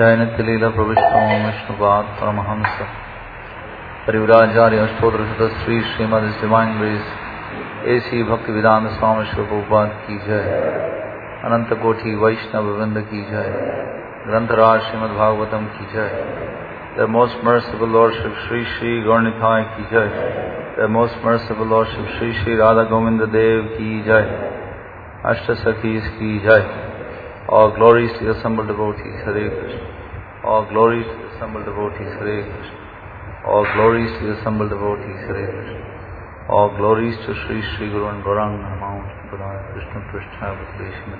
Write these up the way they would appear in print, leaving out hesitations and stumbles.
Jai Nityalila Pravishtam Vishnupat Paramahamsa Parivrajari Ashtodra Sutta Sri Srimad His Divine Grace A.C. Bhaktivedanta Swami Srila Prabhupada Ki Jai Ananta Koti Vaishnava Vrinda Ki Jai Grantaraj Srimad Bhagavatam Ki Jai Their Most Merciful Lordship Sri Sri Gaurnitai Ki Jai Their Most Merciful Lordship Sri Sri Radha Govinda Dev Ki Jai Ashta Sakhis Ki Jai. All glories to the assembled devotees, Hare Krishna. All glories to the assembled devotees, Hare Krishna. All glories to the assembled devotees, Hare Krishna. All glories to Sri Sri Guru and Gaurang Mount Padaya Krishna Prishna Bhakti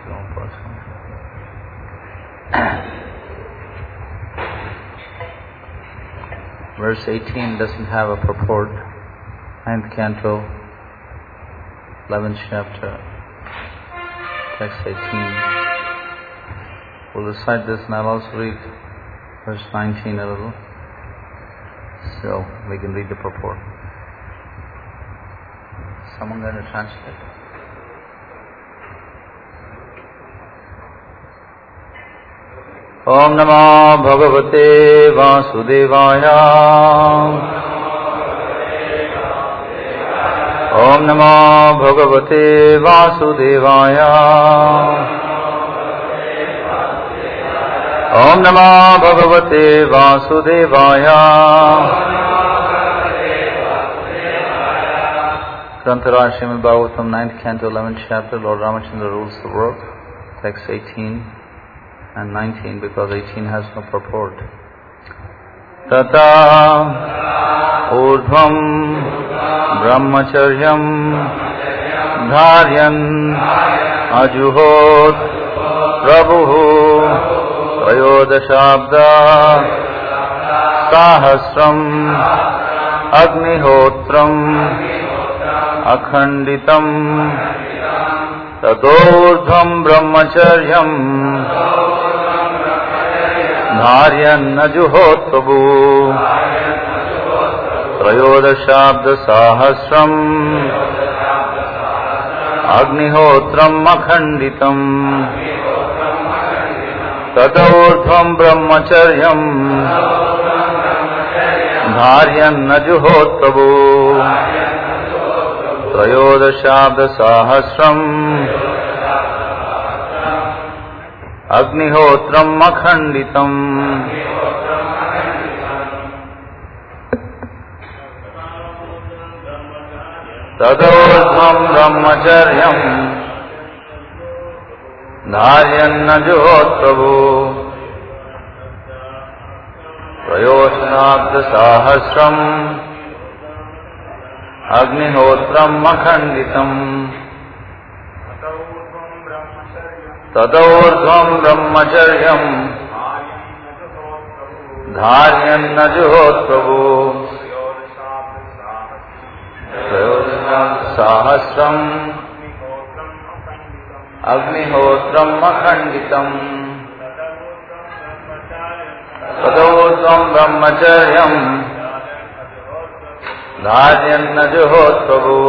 Verse 18 doesn't have a purport. 9th canto, 11th chapter, text 18. We'll recite this and I'll also read verse 19 a little, so we can read the purport. Someone going to translate? Om Namo Bhagavate Vasudevaya. Om Namo Bhagavate Vasudevaya. Om Namo Bhagavate Vasudevaya. Grantaraj Srimad Bhagavatam, 9th canto, 11th chapter. Lord Ramachandra rules the world. Text 18 and 19, because 18 has no purport. Tata Urdhvam Brahmacharyam Dharyan Ajuhot Prabhu Trayodashabda Sahasram Agnihotram Akhanditam Tadordhvam Brahmacharyam Dharyan Ajuhot Prabhu Trayodashabda Sahasram Agnihotram Akhanditam Tadordhvam Brahmacharyam Dharyan Ajuhot Prabhu Trayodashabda Sahasram Agnihotram Akhanditam. Tadordhvam Brahmacharyam Dharyan Ajuhot Prabhu Trayodashabda Sahasram Agnihotram Akhanditam. Tadordhvam Brahmacharyam Dharyan Ajuhot Prabhu Trayodashabda Sahasram Agnihotram Akhanditam. Tadordhvam Brahmacharyam Dharyan Ajuhot Prabhu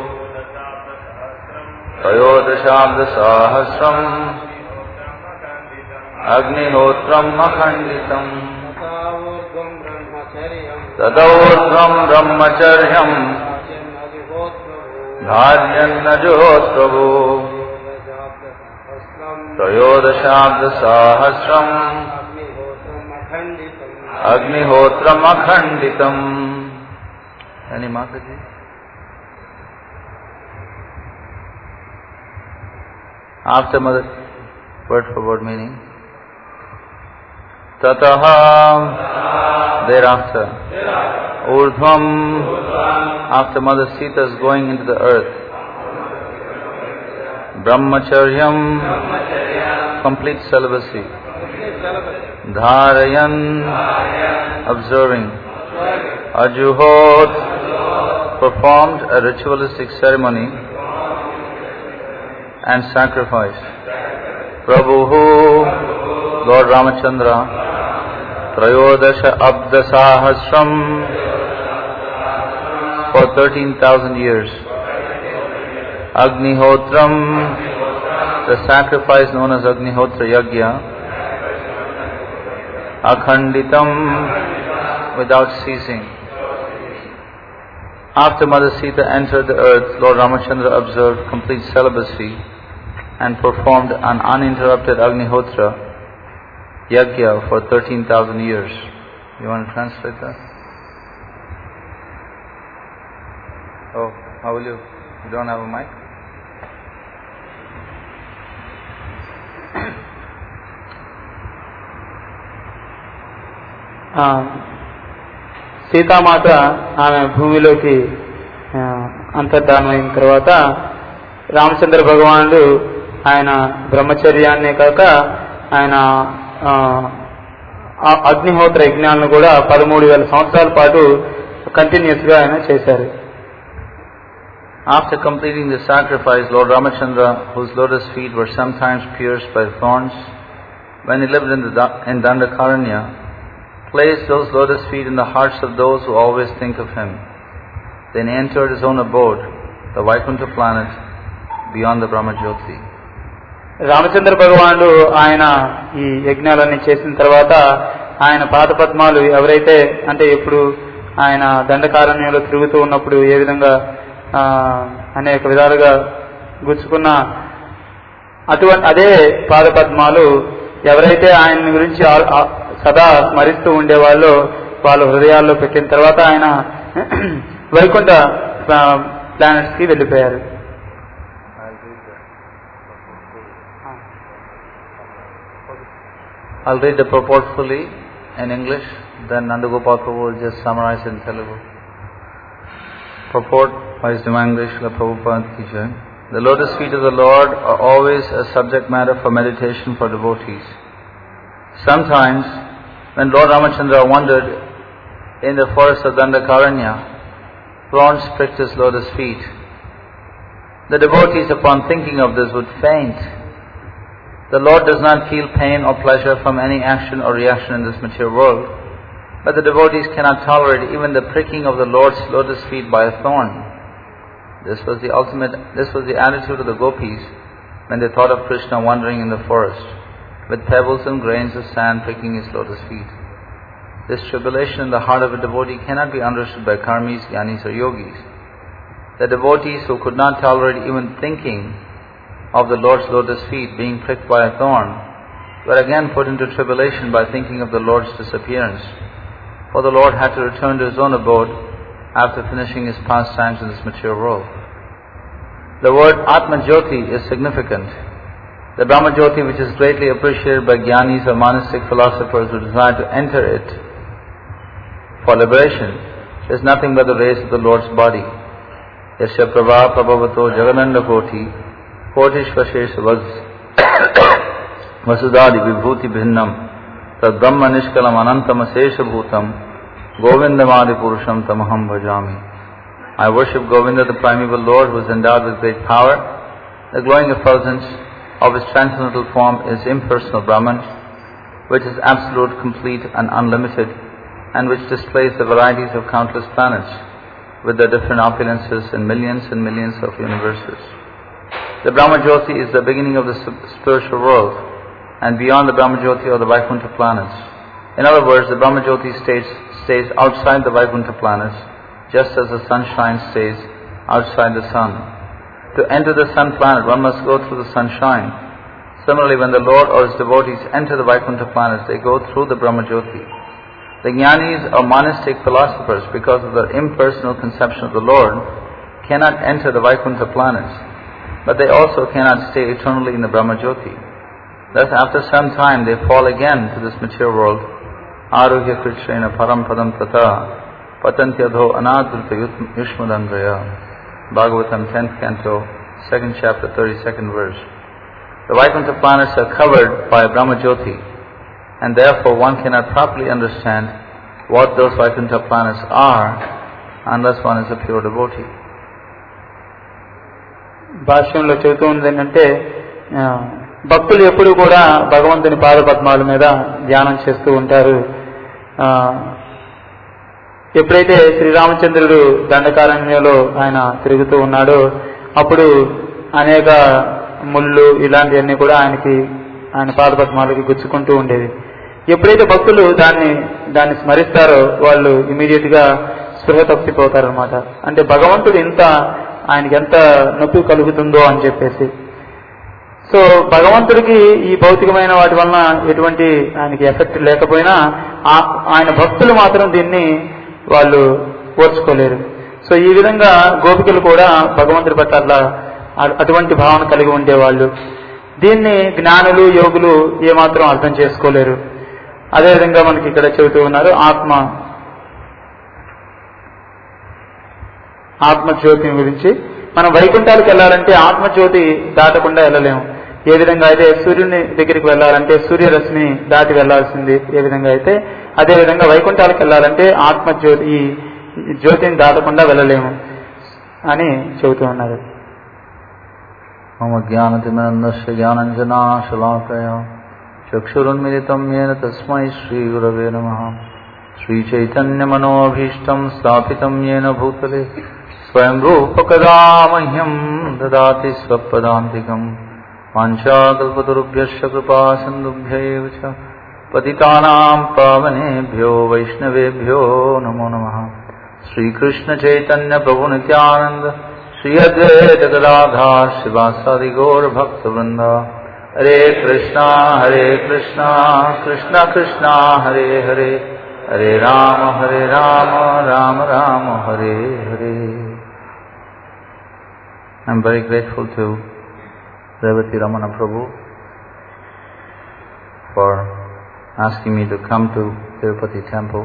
Trayodashabda Sahasram Agnihotram Akhanditam. Tadordhvam Brahmacharyam Dharyan Ajuhot Prabhu Trayodashabda Sahasram Agnihotram Akhanditam. Any Mataji? After Mother, word for word meaning. Tataha, thereafter. Urdhvam, after Mother Sita is going into the earth. Brahmacharyam, complete celibacy. Dharayan, observing. Ajuhot, performed a ritualistic ceremony and sacrifice. Prabhu, Lord Ramachandra, Trayodasha Abda Sahasram, for 13,000 years. Agnihotram, the sacrifice known as Agnihotra Yagya, akhanditam, without ceasing. After Mother Sita entered the earth, Lord Ramachandra observed complete celibacy and performed an uninterrupted Agnihotra Yajna for 13,000 years. You want to translate that? Oh, how will you? You don't have a mic? Sitamata ఆమె భూమిలోకి అంతర్ధానమైన తర్వాత రామచంద్ర భగవానుడు ఆయన బ్రహ్మచర్యాన్నే కాక ఆయన అగ్నిహోత్ర యజ్ఞాలను కూడా 13,000 సంవత్సరాల పాటు కంటిన్యూస్ గా ఆయన చేశారు. After completing the sacrifice, Lord Ramachandra, whose lotus feet were sometimes pierced by thorns, when he lived in Dandakaranya, placed those lotus feet in the hearts of those who always think of him. Then he entered his own abode, the Vaikuntha planet, beyond the Brahmajyoti. Ramachandra భగవానుడు ఆయన ఈ యజ్ఞాలన్నీ చేసిన తర్వాత ఆయన పాదపద్మాలు ఎవరైతే అంటే ఎప్పుడు ఆయన దండకారణ్యంలో తిరుగుతూ ఉన్నప్పుడు ఏ విధంగా అనేక విధాలుగా గుచ్చుకున్న అటువంటి అదే పాదపద్మాలు ఎవరైతే ఆయన గురించి సదా స్మరిస్తూ ఉండేవాళ్ళు వాళ్ళ హృదయాల్లో పెట్టిన తర్వాత ఆయన వైకుంఠ ప్లానెట్స్ కి వెళ్ళిపోయారు. I'll read the purport fully in English, then Nandagopal Prabhu will just summarize in Telugu. Purport by His Divine Grace Srila Prabhupada Ki Jai. The lotus feet of the Lord are always a subject matter for meditation for devotees. Sometimes, when Lord Ramachandra wandered in the forest of Dandakaranya, thorns pricked his lotus feet. The devotees, upon thinking of this, would faint. The Lord does not feel pain or pleasure from any action or reaction in this material world, but the devotees cannot tolerate even the pricking of the Lord's lotus feet by a thorn. This was the attitude of the gopis when they thought of Krishna wandering in the forest, with pebbles and grains of sand pricking his lotus feet. This tribulation in the heart of a devotee cannot be understood by karmis, jnanis or yogis. The devotees who could not tolerate even thinking of the Lord's lotus feet being pricked by a thorn were again put into tribulation by thinking of the Lord's disappearance, for the Lord had to return to his own abode after finishing his pastimes in this material world. The word Atma Jyoti is significant. The Brahma Jyoti, which is greatly appreciated by jnanis or monastic philosophers who desire to enter it for liberation, is nothing but the rays of the Lord's body. Yasya Prabha Prabhavato Jagananda Koti Kotishvashesha Vasudadi Vibhuti Bhinnam Tad Brahma Nishkalam Anantam Asesha Bhutam Govindamadi Purusham Tamaham Bhajami. I worship Govinda, the primeval Lord, who is endowed with great power. The glowing effulgence of his transcendental form is impersonal Brahman, which is absolute, complete and unlimited, and which displays the varieties of countless planets with their different opulences in millions and millions of universes. The Brahma Jyoti is the beginning of the spiritual world, and beyond the Brahma Jyoti are the Vaikuntha planets. In other words, the Brahma Jyoti stays outside the Vaikuntha planets, just as the sunshine stays outside the sun. To enter the sun planet, one must go through the sunshine. Similarly, when the Lord or his devotees enter the Vaikuntha planets, they go through the Brahma Jyoti. The jnanis or monastic philosophers, because of their impersonal conception of the Lord, cannot enter the Vaikuntha planets, but they also cannot stay eternally in the Brahma Jyoti. Thus, after some time, they fall again to this material world. Aruhya Krishna Param Padam Tata Patantyadho Anadhrita Yushmadangaya. Bhagavatam 10th Canto, 2nd chapter, 32nd verse. The Vaikuntha planets are covered by Brahma Jyoti, and therefore one cannot properly understand what those Vaikuntha planets are unless one is a pure devotee. భాష్యంలో చెబుతూ ఉంది ఏంటంటే భక్తులు ఎప్పుడు కూడా భగవంతుని పాదపద్మాల మీద ధ్యానం చేస్తూ ఉంటారు. ఎప్పుడైతే శ్రీరామచంద్రుడు దండకారణ్యంలో ఆయన తిరుగుతూ ఉన్నాడో అప్పుడు అనేక ముళ్ళు ఇలాంటివన్నీ కూడా ఆయన పాదపద్మాలకి గుచ్చుకుంటూ ఉండేవి. ఎప్పుడైతే భక్తులు దాన్ని స్మరిస్తారో వాళ్ళు ఇమీడియట్ గా స్పృహ తప్పిపోతారనమాట. అంటే భగవంతుడు ఆయనకి ఎంత నొప్పి కలుగుతుందో అని చెప్పేసి. సో భగవంతుడికి ఈ భౌతికమైన వాటి వలన ఎటువంటి ఆయనకి ఎఫెక్ట్ లేకపోయినా ఆయన భక్తులు మాత్రం దీన్ని వాళ్ళు ఓర్చుకోలేరు. సో ఈ విధంగా గోపికలు కూడా భగవంతుడి పట్ల అటువంటి భావన కలిగి ఉండేవాళ్ళు. దీన్ని జ్ఞానులు యోగులు ఏమాత్రం అర్థం చేసుకోలేరు. అదేవిధంగా మనకి ఇక్కడ చెబుతూ ఉన్నారు ఆత్మజ్యోతి గురించి. మనం వైకుంఠాలకు వెళ్ళాలంటే ఆత్మజ్యోతి దాటకుండా వెళ్ళలేము. ఏ విధంగా అయితే సూర్యుని దగ్గరికి వెళ్ళాలంటే సూర్యరశ్మిని దాటి వెళ్లాల్సింది ఏ విధంగా అయితే, అదే విధంగా వైకుంఠాలకు వెళ్ళాలంటే ఆత్మజ్యోతి ఈ జ్యోతిని దాటకుండా వెళ్ళలేము అని చెబుతూ ఉన్నారు. మమ జ్ఞానతిమిరంధస్య జ్ఞానంజనాశలాకయా చక్షురున్మిలితం యేన తస్మై శ్రీగురవే నమః. శ్రీచైతన్యమనోభీష్టం స్థాపితం యేన భూతలే స్వయం రూపకదా మహ్యం దదాతి స్వపదాంతికం. వాంఛాకల్పతరుభ్యశ్చ కృపా సింధుభ్యైవ చ పతితానాం పావనేభ్యో వైష్ణవేభ్యో నమో నమః. శ్రీకృష్ణ చైతన్య ప్రభు నిత్యానంద శ్రీ అద్వైత గదాధర్ శ్రీవాసాది గౌర భక్తవృంద. Hare Krishna Krishna Krishna Hare Hare, Hare Rama Rama Rama Hare Hare. I am very grateful to Revati Ramana Prabhu for asking me to come to Tirupati temple.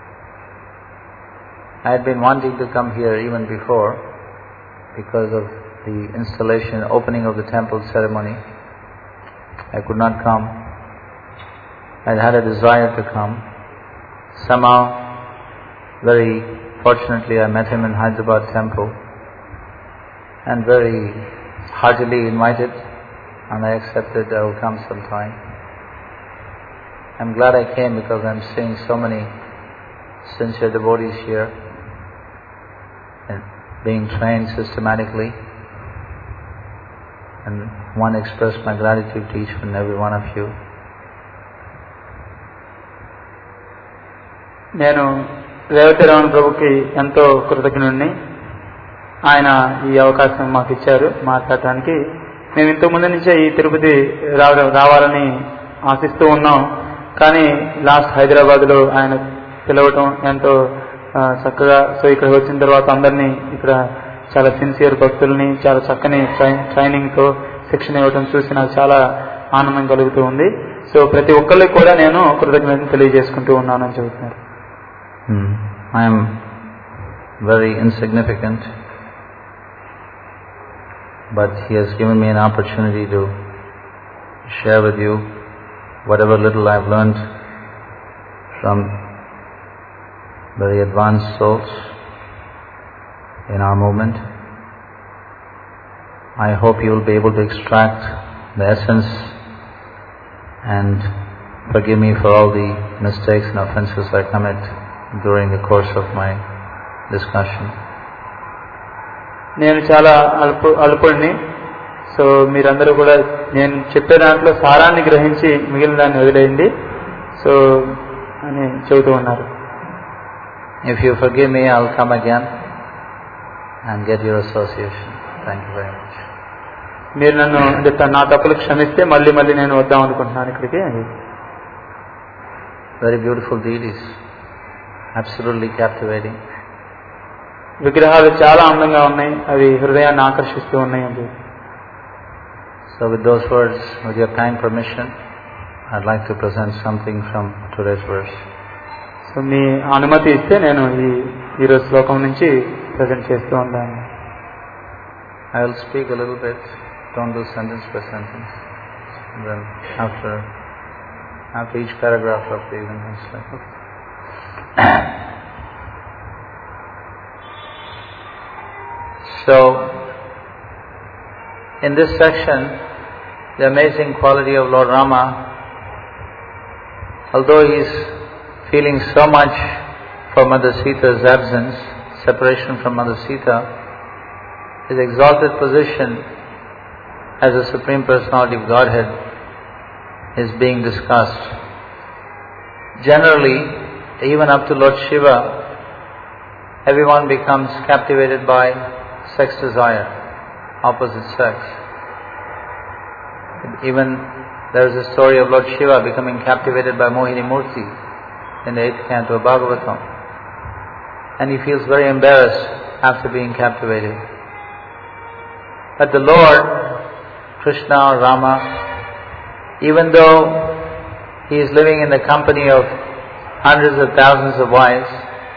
I had been wanting to come here even before because of the installation, opening of the temple ceremony. I could not come. I had a desire to come. Somehow, very fortunately, I met him in Hyderabad temple and very heartily invited, and I accepted I will come sometime. I'm glad I came because I'm seeing so many sincere devotees here and being trained systematically, and want to express my gratitude to each and every one of you. నేను రేవతి రమణ ప్రభుకి ఎంతో కృతజ్ఞుడిని. ఆయన ఈ అవకాశం మాకు ఇచ్చారు మాట్లాడటానికి. మేము ఇంతకుముందు నుంచే ఈ తిరుపతి రావాలని ఆశిస్తూ ఉన్నాం. కానీ లాస్ట్ హైదరాబాద్లో ఆయన పిలవటం ఎంతో చక్కగా. సో ఇక్కడ వచ్చిన తర్వాత అందరినీ ఇక్కడ చాలా సిన్సియర్ భక్తుల్ని చాలా చక్కని ట్రైనింగ్తో శిక్షణ ఇవ్వటం చూసి నాకు చాలా ఆనందం కలుగుతూ ఉంది. సో ప్రతి ఒక్కరికి కూడా నేను కృతజ్ఞతను తెలియజేసుకుంటూ ఉన్నానని చెబుతున్నారు. I am very insignificant, but he has given me an opportunity to share with you whatever little I have learned from very advanced souls in our movement. I hope you will be able to extract the essence and forgive me for all the mistakes and offenses I commit during the course of my discussion. నేను చాలా అల్పుడిని. So మీరందరూ కూడా నేను చెప్పే దాంట్లో సారాన్ని గ్రహించి మిగిలిన దాన్ని వదిలేయండి సో అని చెబుతూ ఉన్నారు. If you forgive me, I will come again and get your association. Thank you very much. మీరు నన్ను నా తప్పులు క్షమిస్తే మళ్ళీ నేను వద్దాం అనుకుంటున్నాను ఇక్కడికి. Very beautiful deities, absolutely captivating. విగ్రహాలు చాలా అందంగా ఉన్నాయి, అవి హృదయాన్ని ఆకర్షిస్తూ ఉన్నాయి అండి. So with those words, with your kind permission, I'd like to present something from today's verse. So మీ అనుమతి ఇస్తే నేను ఈరోజు శ్లోకం నుంచి ప్రజెంట్ చేస్తూ ఉన్నాను. I will speak a little bit, don't do sentence by sentence. And then after each paragraph of the evening, it's like, okay. So, in this section, the amazing quality of Lord Rama, although he is feeling so much for Mother Sita's absence, separation from Mother Sita, his exalted position as a Supreme Personality of Godhead is being discussed. generally, even up to Lord Shiva, everyone becomes captivated by sex desire, opposite sex. Even there is a story of Lord Shiva becoming captivated by Mohini Murti in the 8th canto of Bhagavatam. And he feels very embarrassed after being captivated. But the Lord, Krishna or Rama, even though he is living in the company of hundreds of thousands of wives,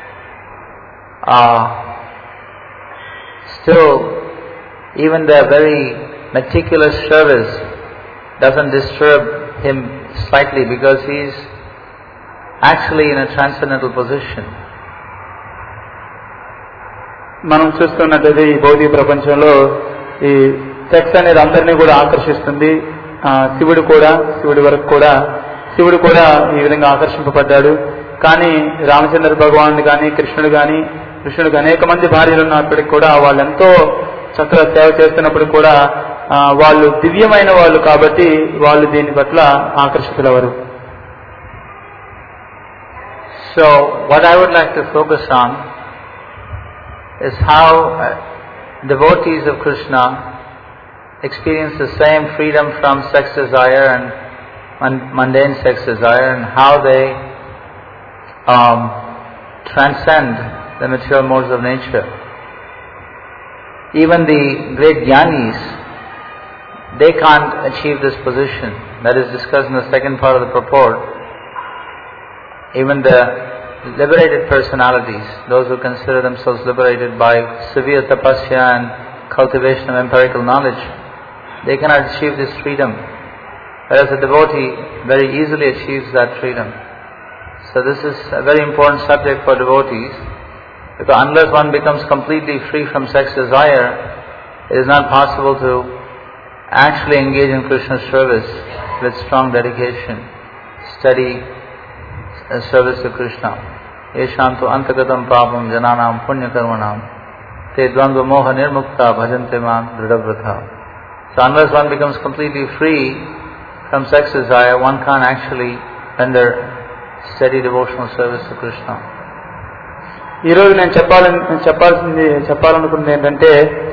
still, even their very meticulous service doesn't disturb him slightly, because he is actually in a transcendental position. మనం చూస్తున్నట్లయితే ఈ భౌతిక ప్రపంచంలో ఈ sex అనేది అందరినీ కూడా ఆకర్షిస్తుంది. శివుడు కూడా ఈ విధంగా ఆకర్షింపబడ్డాడు. కానీ రామచంద్ర భగవానుడు కానీ కృష్ణుడికి అనేక మంది భార్యలు ఉన్నప్పటికీ కూడా వాళ్ళు ఎంతో చక్కగా సేవ చేస్తున్నప్పుడు కూడా వాళ్ళు దివ్యమైన వాళ్ళు కాబట్టి వాళ్ళు దీని పట్ల ఆకర్షితులవరు. So what I would like to focus on is how devotees of Krishna experience the same freedom from sex desire and mundane sex desire, and how they transcend the material modes of nature. Even the great jnanis, they can't achieve this position. That is discussed in the second part of the purport. Even the liberated personalities, those who consider themselves liberated by severe tapasya and cultivation of empirical knowledge, they cannot achieve this freedom. Whereas a devotee very easily achieves that freedom. So this is a very important subject for devotees, because unless one becomes completely free from sex desire, it is not possible to actually engage in Krishna's service with strong dedication, steady service to Krishna. Yesham tu antagatam papam jananam punya karmanam te dvandva moha nirmukta bhajante mam dridavratha. So unless one becomes completely free from sex desire, one can't actually render steady devotional service to Krishna. ఈ రోజు నేను చెప్పాలనుకున్నది ఏంటంటే,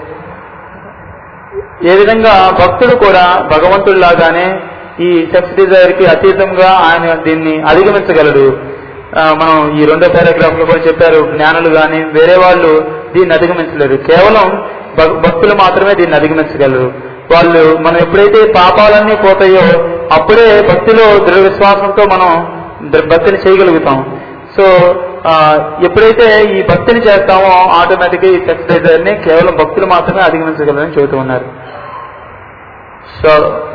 ఏ విధంగా భక్తుడు కూడా భగవంతుడిలాగానే ఈ sex Dzire కి అతీతంగా ఆయన దీన్ని అధిగమించగలడు. మనం ఈ 2వ పారాగ్రాఫ్ లో కూడా చెప్పారు, జ్ఞానులు కానీ వేరే వాళ్ళు దీన్ని అధిగమించలేరు. కేవలం భక్తులు మాత్రమే దీన్ని అధిగమించగలరు. వాళ్ళు మనం ఎప్పుడైతే పాపాలన్నీ పోతాయో అప్పుడే భక్తిలో దృఢ విశ్వాసంతో మనం భక్తిని చేయగలుగుతాం. సో ఎప్పుడైతే ఈ భక్తిని చేస్తామో ఆటోమేటిక్గా ఈ సెక్స్ డిజైర్ ని కేవలం భక్తులు మాత్రమే అధిగమించగలరని చెబుతూ ఉన్నారు. So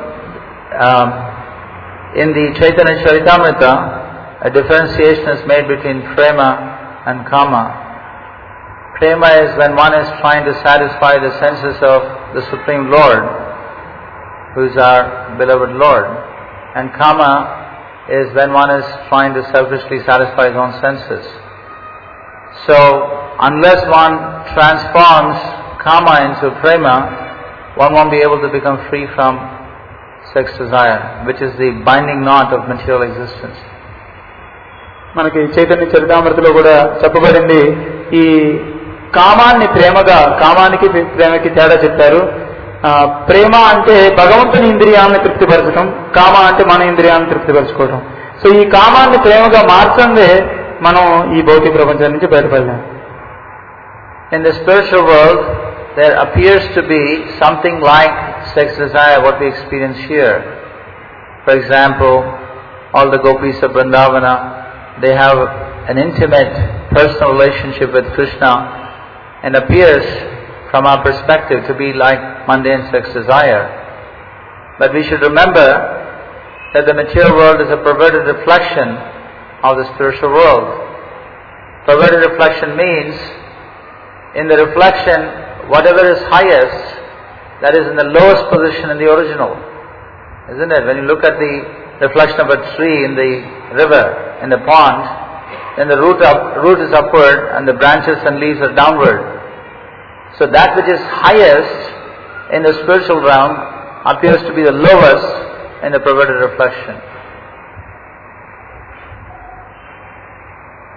in the Chaitanya Charitamrita, a differentiation is made between prema and kama. Prema is when one is trying to satisfy the senses of the Supreme Lord, who is our beloved Lord. And kama is when one is trying to selfishly satisfy his own senses. So, unless one transforms kama into prema, one won't be able to become free from sex desire, which is the binding knot of material existence. మనకి చైతన్య చరితామృతిలో కూడా చెప్పబడింది, ఈ కామాన్ని కామానికి ప్రేమకి తేడా చెప్పారు. ప్రేమ అంటే భగవంతుని ఇంద్రియాలను తృప్తిపరచడం, కామ అంటే మన ఇంద్రియాలను తృప్తిపరచుకోవడం. సో ఈ కామాన్ని ప్రేమగా మార్చందే మనం ఈ భౌతిక ప్రపంచం నుంచి బయటపడలేం. In the spiritual world, there appears to be something like sex desire, what we experience here. For example, all the gopis of Vrindavana, they have an intimate personal relationship with Krishna, and appears from our perspective to be like mundane sex desire. But we should remember that the material world is a perverted reflection of the spiritual world. Perverted reflection means, in the reflection, whatever is highest, that is in the lowest position in the original. Isn't it? When you look at the reflection of a tree in the river, in the pond, then the root is upward and the branches and leaves are downward. So that which is highest in the spiritual realm appears to be the lowest in the perverted reflection.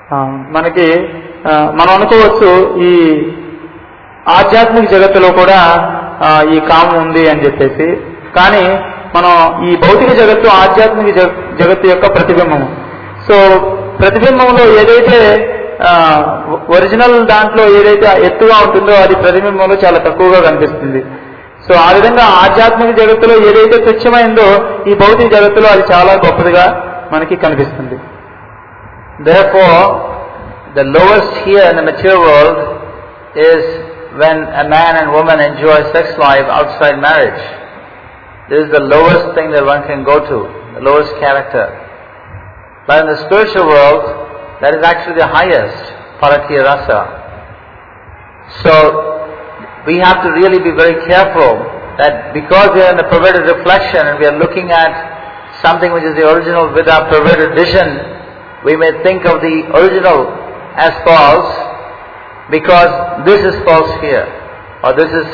మనకి మనం అనుకోవచ్చు ఈ ఆధ్యాత్మిక జగత్తులో కూడా ఈ కామం ఉంది అని చెప్పేసి. కానీ మనం ఈ భౌతిక జగత్తు ఆధ్యాత్మిక జగత్తు యొక్క ప్రతిబింబము. సో ప్రతిబింబంలో ఏదైతే ఒరిజినల్ దాంట్లో ఏదైతే ఎత్తుగా ఉంటుందో అది ప్రతిబింబంలో చాలా తక్కువగా కనిపిస్తుంది. సో ఆ విధంగా ఆధ్యాత్మిక జగత్తులో ఏదైతే తుచ్చమైందో ఈ భౌతిక జగత్తులో అది చాలా గొప్పదిగా మనకి కనిపిస్తుంది. Therefore, the lowest here in the material world is when a man and woman enjoy sex life outside marriage. This is the lowest thing that one can go to, the lowest character. But in the spiritual world, that is actually the highest, Parakya Rasa. So, we have to really be very careful that because we are in the perverted reflection and we are looking at something which is the original with our perverted vision, we may think of the original as false because this is false here, or this is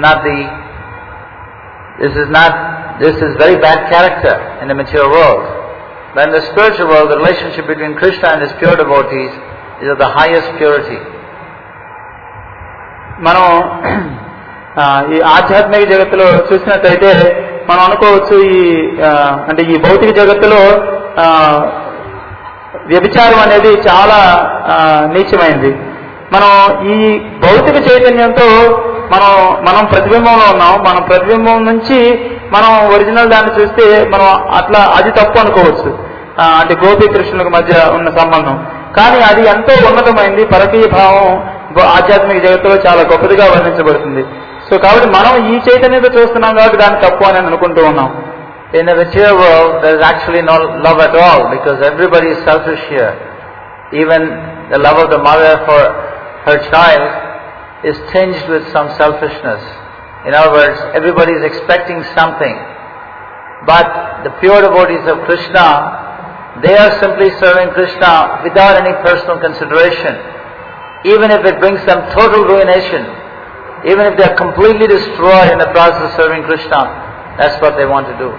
very bad character in the material world. But in the spiritual world, the relationship between Krishna and his pure devotees is of the highest purity. మనం ఈ ఆధ్యాత్మిక జగత్తులో చూసినట్లయితే మనం అనుకోవచ్చు అంటే ఈ భౌతిక జగత్తులో వ్యభిచారం అనేది చాలా నీచమైంది. మనం ఈ భౌతిక చైతన్యంతో మనం ప్రతిబింబంలో ఉన్నాం. మనం ప్రతిబింబం నుంచి మనం ఒరిజినల్ దాన్ని చూస్తే మనం అట్లా అది తప్పు అనుకోవచ్చు, అంటే గోపీకృష్ణులకు మధ్య ఉన్న సంబంధం. కానీ అది ఎంతో ఉన్నతమైంది. పరకీయ భావం ఆధ్యాత్మిక జగత్తులో చాలా గొప్పదిగా వర్ణించబడుతుంది. సో కాబట్టి మనం ఈ చైతన్యంతో చూస్తున్నాం కాబట్టి దాన్ని తప్పు అని అనుకుంటూ ఉన్నాం. In the material world, there is actually no love at all because everybody is selfish here. Even the love of the mother for her child is tinged with some selfishness. In other words, everybody is expecting something. But the pure devotees of Krishna, they are simply serving Krishna without any personal consideration. Even if it brings them total ruination, even if they are completely destroyed in the process of serving Krishna, that's what they want to do.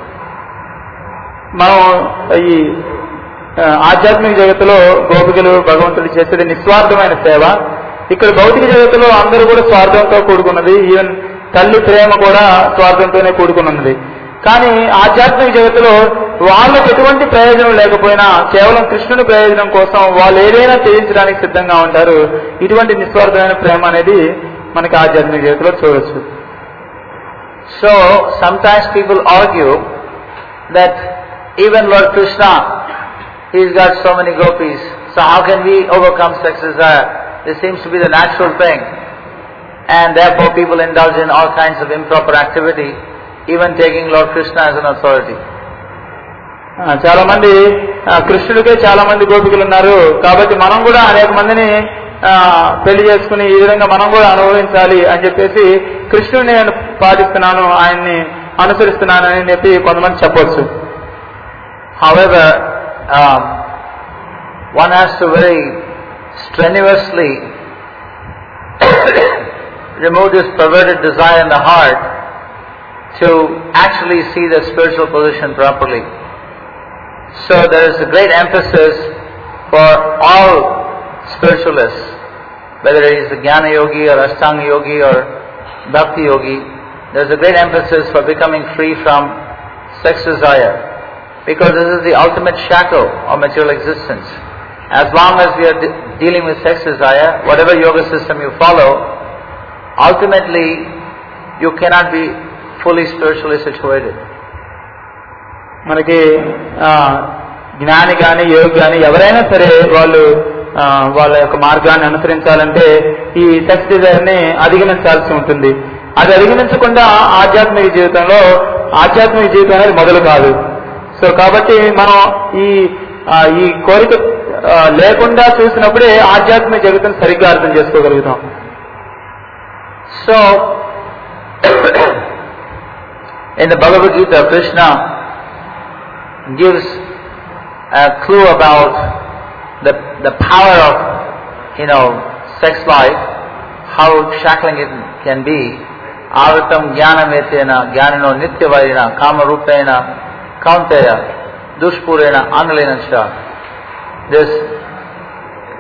మనం ఈ ఆధ్యాత్మిక జగత్తులో గోపికలు భగవంతుడు చేసేది నిస్వార్థమైన సేవ. ఇక్కడ భౌతిక జగత్తులో అందరూ కూడా స్వార్థంతో కూడుకున్నది. ఈవెన్ తల్లి ప్రేమ కూడా స్వార్థంతోనే కూడుకున్నది. కానీ ఆధ్యాత్మిక జగత్తులో వాళ్ళకు ఎటువంటి ప్రయోజనం లేకపోయినా కేవలం కృష్ణుని ప్రయోజనం కోసం వాళ్ళు ఏదైనా చేయించడానికి సిద్ధంగా ఉంటారు. ఇటువంటి నిస్వార్థమైన ప్రేమ అనేది మనకి ఆధ్యాత్మిక జగత్తులో చూడొచ్చు. So sometimes people argue that even Lord Krishna, he's got so many gopis, so how can we overcome sex desire? This seems to be the natural thing, and therefore people indulge in all kinds of improper activity, even taking Lord Krishna as an authority. చాలా మంది కృష్ణుడికే చాలా మంది గోపికలు ఉన్నారు కాబట్టి మనం కూడా అనేక మందిని పెళ్లి చేసుకుని ఈ విధంగా మనం కూడా అనుభవించాలి అని చెప్పేసి కృష్ణుడిని నేను పాటిస్తున్నాను, ఆయన్ని అనుసరిస్తున్నాను అని చెప్పి కొంతమంది చెప్పవచ్చు. However, one has to very strenuously remove this perverted desire in the heart to actually see the spiritual position properly. So there is a great emphasis for all spiritualists, whether it is the Jnana Yogi or Ashtanga Yogi or Bhakti Yogi, there is a great emphasis for becoming free from sex desire, because this is the ultimate shackle of material existence. As long as we are dealing with sex desire, whatever yoga system you follow, ultimately you cannot be fully spiritually situated. మనకి జ్ఞాని కానీ యోగి కానీ ఎవరైనా సరే వాళ్ళ యొక్క మార్గాన్ని అనుసరించాలంటే ఈ సెక్స్ డిజైర్ ని అధిగమించాల్సి ఉంటుంది. అది అధిగమించకుండా ఆధ్యాత్మిక జీవితం అనేది మొదలు కాదు. సో కాబట్టి మనం ఈ కోరిక లేకుండా చూసినప్పుడే ఆధ్యాత్మిక జగత్తును సరిగ్గా అర్థం చేసుకోగలుగుతాం. So in the Bhagavad Gita, Krishna gives a clue about the power of sex life, how shackling it can be. Avritam jnanametena jnanino nityavarina kama rupena kaunteya dushpurena analena cha. This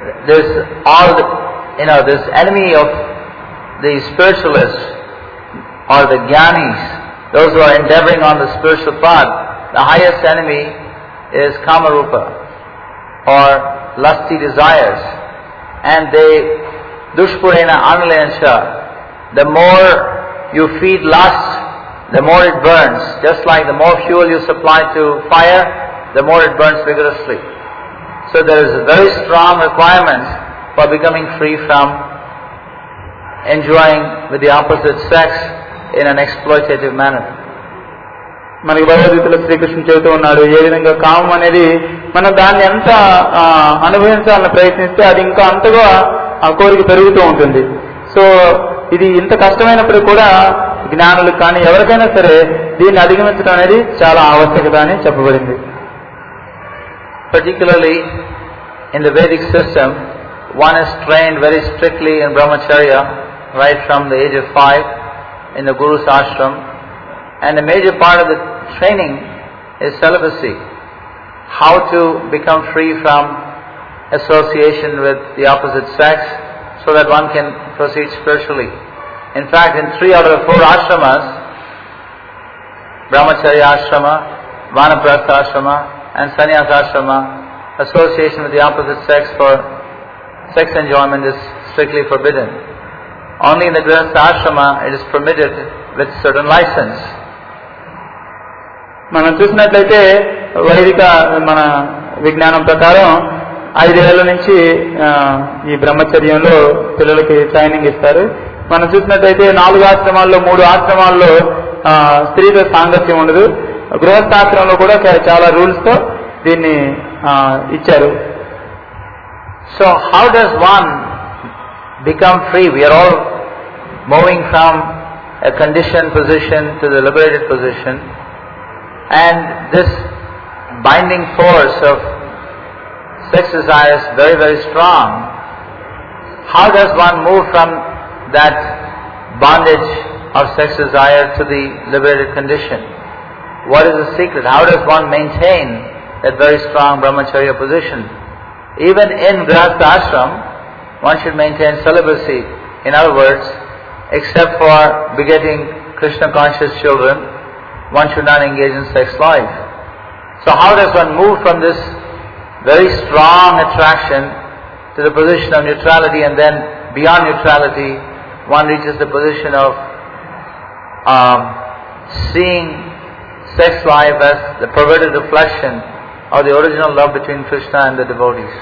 this this enemy of the spiritualists or the jnanis, those who are endeavoring on the spiritual path, the highest enemy is kamarupa, or lusty desires. And they dushpurena analayancha, the more you feed lust, the more it burns. Just like the more fuel you supply to fire, the more it burns vigorously. So there is a very strong requirement for becoming free from enjoying with the opposite sex in an exploitative manner. మనకి భగవద్గీతలో శ్రీకృష్ణుడు చెబుతూ ఉన్నాడు, ఏ విధంగా కామం అనేది మనం దాన్ని ఎంత అనుభవించాలని ప్రయత్నిస్తే అది ఇంకా అంతగా ఆ కోరిక పెరుగుతూ ఉంటుంది. సో ఇది ఇంత కష్టమైనప్పుడు కూడా జ్ఞానులకు కానీ ఎవరికైనా సరే దీన్ని అధిగమించడం అనేది చాలా ఆవశ్యకత అని చెప్పబడింది. Particularly in the Vedic system, one is trained very strictly in brahmacharya right from the age of 5 in the Guru's ashram, and a major part of the training is celibacy. How to become free from association with the opposite sex so that one can proceed spiritually. In fact, in 3 out of the 4 ashramas, brahmacharya ashrama, vanaprastha ashrama and sannyasa ashrama, association with the opposite sex for sex enjoyment is strictly forbidden. Only in the grihastha ashrama it is permitted with certain license. మనం చూసినట్లయితే వైదిక మన విజ్ఞానం ప్రకారం 5 ఏళ్ల నుంచి ఈ బ్రహ్మచర్యంలో పిల్లలకి ట్రైనింగ్ ఇస్తారు. మనం చూసినట్లయితే 4 ఆశ్రమాల్లో 3 ఆశ్రమాల్లో స్త్రీతో సాంగత్యం ఉండదు. గృహస్థాశ్రమంలో కూడా చాలా రూల్స్ తో దీన్ని ఇచ్చారు. So how does one become free? We are all moving from a conditioned position to the liberated position, and this binding force of sex desire is very, very strong. How does one move from that bondage of sex desire to the liberated condition? What is the secret? How does one maintain that very strong brahmacharya position? Even in grihastha ashram, one should maintain celibacy. In other words, except for begetting Krishna conscious children, one should not engage in sex life. So how does one move from this very strong attraction to the position of neutrality, and then beyond neutrality one reaches the position of seeing sex life as the perverted reflection of the original love between Krishna and the devotees?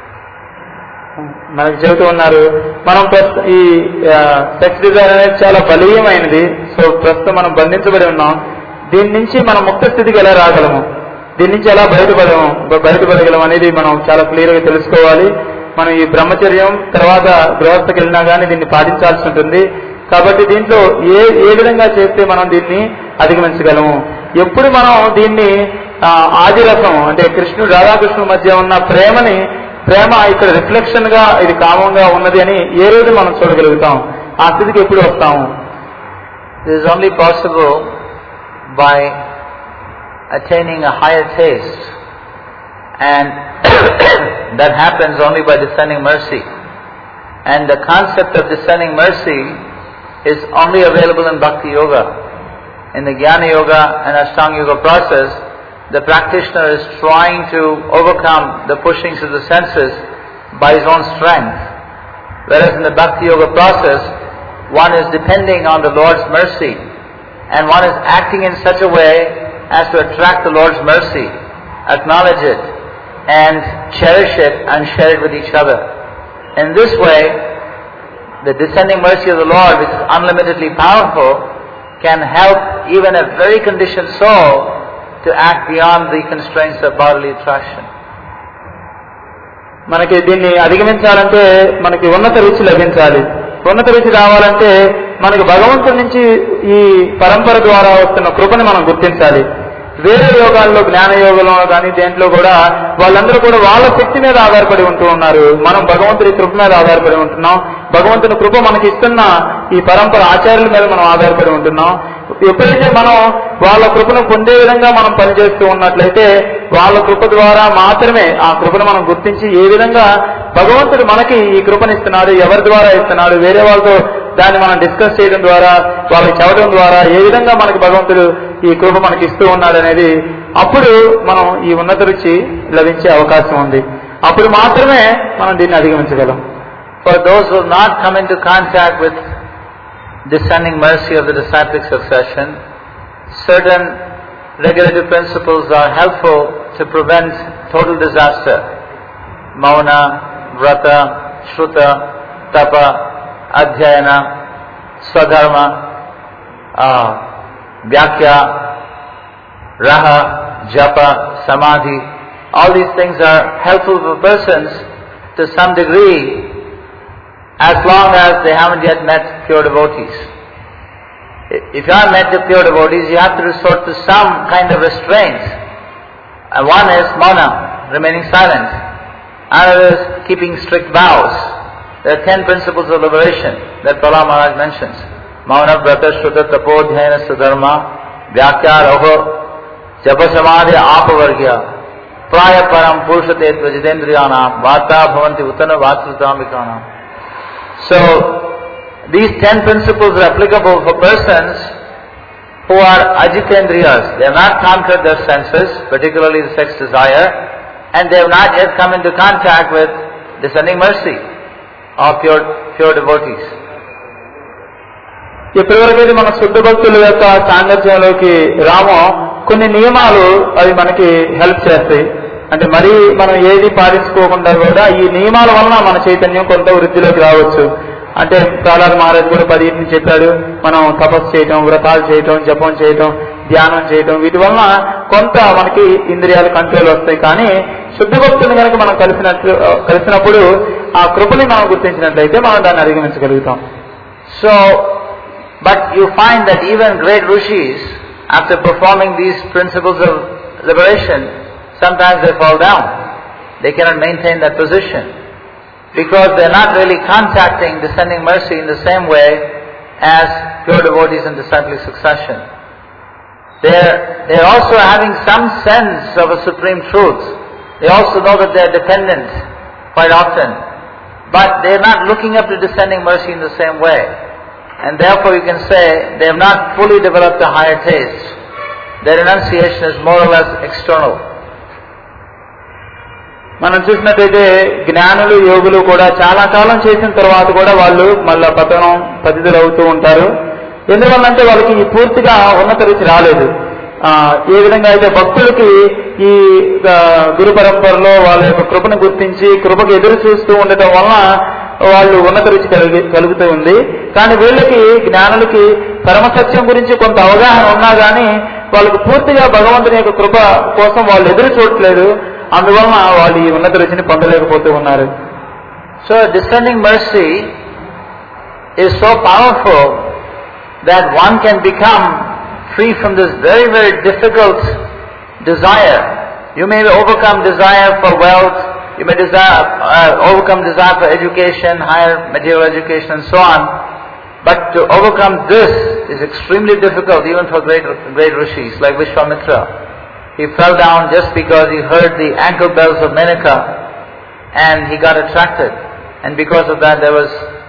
మనకు చెబుతూ ఉన్నారు, మనం ఈ sex Dzire అనేది చాలా బలీయమైనది. So ప్రస్తుతం మనం బంధించబడి ఉన్నాం. దీని నుంచి మనం ముక్త స్థితికి ఎలా రాగలము, దీని నుంచి ఎలా బయటపడగలం అనేది మనం చాలా క్లియర్ గా తెలుసుకోవాలి. మనం ఈ బ్రహ్మచర్యం తర్వాత గృహస్థకి వెళ్ళినా కానీ దీన్ని పాటించాల్సి ఉంటుంది. కాబట్టి దీంట్లో ఏ విధంగా చేస్తే మనం దీన్ని అధిగమించగలము, ఎప్పుడు మనం దీన్ని ఆదిరసం అంటే కృష్ణుడు రాధాకృష్ణుల మధ్య ఉన్న ప్రేమ ఇక్కడ రిఫ్లెక్షన్ గా ఇది కామంగా ఉన్నది అని ఏ రోజు మనం చూడగలుగుతాం, ఆ స్థితికి ఎప్పుడు వస్తాము? This is only possible by attaining a higher taste, and that happens only by descending mercy. And the concept of descending mercy is only available in Bhakti Yoga. In the Jnana Yoga and Ashtanga Yoga process, the practitioner is trying to overcome the pushings of the senses by his own strength. Whereas in the Bhakti Yoga process, one is depending on the Lord's mercy, and one is acting in such a way as to attract the Lord's mercy, acknowledge it, and cherish it and share it with each other. In this way, the descending mercy of the Lord, which is unlimitedly powerful, can help even a very conditioned soul to act beyond the constraints of bodily attraction. మనకి దీన్ని అధిగమించాలంటే మనకి ఉన్నత రుచి లభించాలి. ఉన్నత రుచి రావాలంటే మనకి భగవంతుడి నుంచి ఈ పరంపర ద్వారా వస్తున్న కృపని మనం గుర్తించాలి. వేరే యోగాల్లో జ్ఞాన యోగంలో కానీ దేంట్లో కూడా వాళ్ళందరూ కూడా వాళ్ళ శక్తి మీద ఆధారపడి ఉంటూ ఉన్నారు. మనం భగవంతుడి కృప మీద ఆధారపడి ఉంటున్నాం. భగవంతుని కృప మనకి ఇస్తున్న ఈ పరంపర ఆచార్యుల మీద మనం ఆధారపడి ఉంటున్నాం. ఎప్పుడైతే మనం వాళ్ళ కృపను పొందే విధంగా మనం పనిచేస్తూ ఉన్నట్లయితే వాళ్ళ కృప ద్వారా మాత్రమే ఆ కృపను మనం గుర్తించి ఏ విధంగా భగవంతుడు మనకి ఈ కృపనిస్తున్నాడు, ఎవరి ద్వారా ఇస్తున్నాడు, వేరే వాళ్ళతో దాన్ని మనం డిస్కస్ చేయడం ద్వారా, వాళ్ళకి చెప్పడం ద్వారా ఏ విధంగా మనకి భగవంతుడు ఈ కృప మనకి ఇస్తూ ఉన్నాడు అనేది అప్పుడు మనం ఈ ఉన్నత రుచి లభించే అవకాశం ఉంది. అప్పుడు మాత్రమే మనం దీన్ని అధిగమించగలం. For those who have not come into contact with descending mercy of the disciplic succession, certain regulative principles are helpful to prevent total disaster. Mauna, Vrata, Shruta, Tapa, Adhyayana, Swadharma, Vyakya, Raha, Japa, Samadhi. All these things are helpful for persons to some degree as long as they haven't yet met pure devotees. If you haven't met the pure devotees, you have to resort to some kind of restraint. And one is mauna, remaining silent. Another is keeping strict vows. There are 10 principles of liberation that Prahlad Maharaj mentions. Mauna, Vrata, Shruta, Tapo, Dhyayana, Sudharma, Vyakya, Roho, Japa, Samadhi, Apavargya, Praya, Param, Purushate, Tvajidendriyanam, Vata, Bhavanti, Uttana, Vatsutamikanam. So, these 10 principles are applicable for persons who are ajitendriyas. They have not conquered their senses, particularly the sex desire, and they have not yet come into contact with descending mercy of pure devotees. ఇప్పటివరకైతే మన శుద్ధ భక్తుల యొక్క సాంగత్యంలోకి రామో కొన్ని నియమాలు అవి మనకి help చేస్తాయి. అంటే మరీ మనం ఏది పాటించుకోకుండా కూడా ఈ నియమాల వలన మన చైతన్యం కొంత వృద్ధిలోకి రావచ్చు. అంటే ప్రహ్లాద్ మహారాజ్ కూడా 10 చెప్పాడు, మనం తపస్సు చేయటం, వ్రతాలు చేయటం, జపం చేయటం, ధ్యానం చేయటం, వీటి వలన కొంత మనకి ఇంద్రియాలు కంట్రోల్ వస్తాయి. కానీ శుద్ధ భక్తుని కనుక మనం కలిసినప్పుడు ఆ కృపని మనం గుర్తించినట్లయితే మనం దాన్ని అధిగమించగలుగుతాం. So, but you find that even great rishis, after performing these principles of liberation, sometimes they fall down. They cannot maintain that position because they are not really contacting descending mercy in the same way as pure devotees in disciplic succession. They are also having some sense of a supreme truth. They also know that they are dependent quite often, but they are not looking up to descending mercy in the same way. And therefore you can say they have not fully developed a higher taste. Their renunciation is more or less external. మనం చూసినట్టయితే జ్ఞానులు, యోగులు కూడా చాలా కాలం చేసిన తర్వాత కూడా వాళ్ళు మళ్ళా పతితులు అవుతూ ఉంటారు. ఎందువల్లంటే వాళ్ళకి ఈ పూర్తిగా ఉన్నత రుచి రాలేదు. ఏ విధంగా అయితే భక్తులకి ఈ గురు పరంపరలో వాళ్ళ యొక్క కృపను గుర్తించి కృపకు ఎదురు చూస్తూ ఉండటం వలన వాళ్ళు ఉన్నత రుచి కలుగుతూ ఉంది. కానీ వీళ్ళకి జ్ఞానులకి పరమసత్యం గురించి కొంత అవగాహన ఉన్నా కానీ వాళ్ళకి పూర్తిగా భగవంతుని యొక్క కృప కోసం వాళ్ళు ఎదురు చూడట్లేదు. అందువలన వాళ్ళు ఈ ఉన్నత రుచిని పొందలేకపోతూ ఉన్నారు. So descending mercy is so powerful that one can become free from this very, very difficult desire. You may overcome desire for wealth, you may overcome desire for education, higher material education and so on. But to overcome this is extremely difficult even for great rishis like Vishwamitra. He fell down just because he heard the ankle bells of Menaka and he got attracted. And because of that there was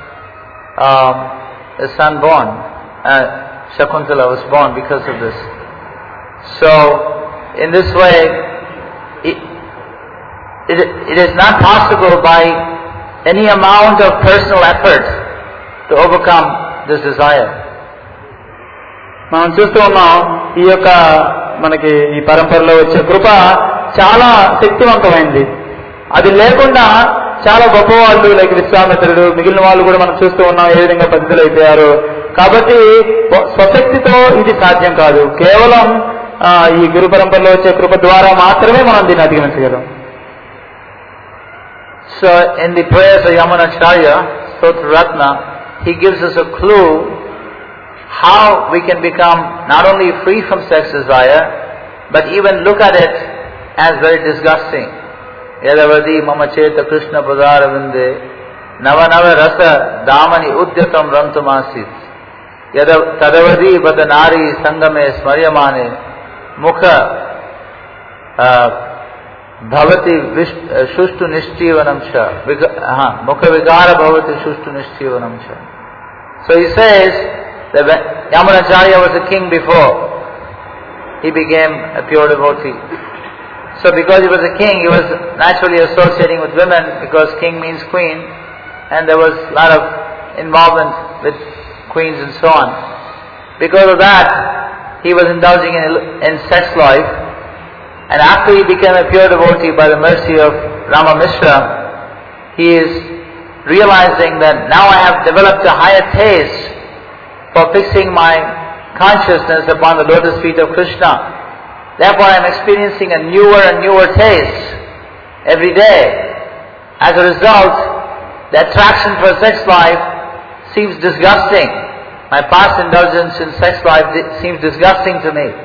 a son born. Shakuntala was born because of this. So, in this way, it is not possible by any amount of personal effort to overcome this desire. మనం చూస్తూ ఉన్నాం ఈ యొక్క మనకి ఈ పరంపరలో వచ్చే కృప చాలా శక్తివంతమైంది. అది లేకుండా చాలా గొప్పవాళ్ళు లైక్ విశ్వామిత్రుడు, మిగిలిన వాళ్ళు కూడా మనం చూస్తూ ఉన్నాం ఏ విధంగా పతితులు అయిపోయారు. కాబట్టి స్వశక్తితో ఇది సాధ్యం కాదు. కేవలం ఈ గురు పరంపరలో వచ్చే కృప ద్వారా మాత్రమే మనం దీన్ని అధిగమించగలం. So in the prayers of Yamunacharya, Stotra Ratna, he gives us a clue how we can become not only free from sex desire, but even look at it as very disgusting. Yadavadi mama cheta Krishna padaravinde nava nava rasa damani udyatam rantumasit Tadavadi Badanari Sangame Smaryamane Mukha Bhavati Shushtu Nishtivanamsha Mukha Vigara Bhavati Shushtu Nishtivanamsha. So he says that when Yamunacharya was a king before he became a pure devotee. So because he was a king, he was naturally associating with women, because king means queen, and there was a lot of involvement with queens and so on. Because of that, he was indulging in sex life, and after he became a pure devotee by the mercy of Rama Mishra, he is realizing that now I have developed a higher taste for fixing my consciousness upon the lotus feet of Krishna. Therefore I am experiencing a newer and newer taste every day. As a result, the attraction for sex life seems disgusting. My past indulgence in sex life seems disgusting to me.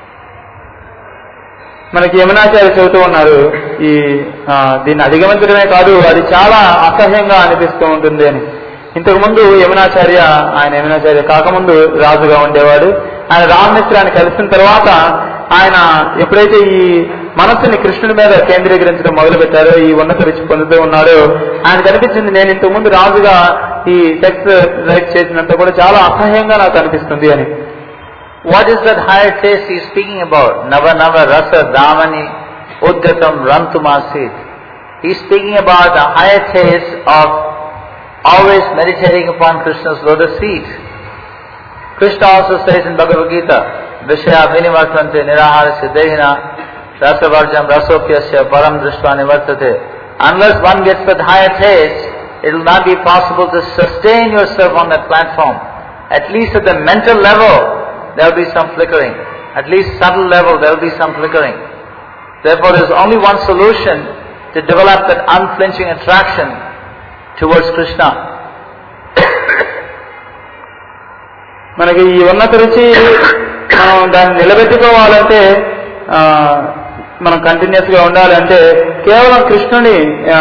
మనకి యమునాచార్య చెబుతూ ఉన్నారు, ఈ దీన్ని అధిగమించడమే కాదు, అది చాలా అసహ్యంగా అనిపిస్తూ ఉంటుంది అని. ఇంతకుముందు ఆయన యమునాచార్య కాకముందు రాజుగా ఉండేవాడు. ఆయన రామమిశ్రాన్ని కలిసిన తర్వాత ఆయన ఎప్పుడైతే ఈ మనస్సుని కృష్ణుడి మీద కేంద్రీకరించడం మొదలు పెట్టారో, ఈ ఉన్నత రుచి పొందుతూ ఉన్నాడో, ఆయన కనిపించింది నేను ఇంతకుముందు రాజుగా ఈ సెక్స్ లైఫ్ చేసినంత కూడా చాలా అసహ్యంగా నాకు అనిపిస్తుంది అని. What is that higher taste he is speaking about? Nava Nava Rasa Damani Udgatam Rantumasit. He is speaking about the higher taste of always meditating upon Krishna's lotus feet. Krishna also says in Bhagavad Gita, Vishaya Vinivartante Niraharasya Dehina Rasavarjam Rasopyasya Param Drishtva Nivartate. Unless one gets that higher taste, it will not be possible to sustain yourself on that platform. At least at the mental level, there will be some flickering. At least subtle level, there will be some flickering. Therefore, there is only one solution to develop that unflinching attraction towards Krishna. మనకి ఈ ఉన్నత రుచి మనం దాన్ని నిలబెట్టుకోవాలంటే, మనం continuous గా ఉండాలంటే కేవలం కృష్ణుని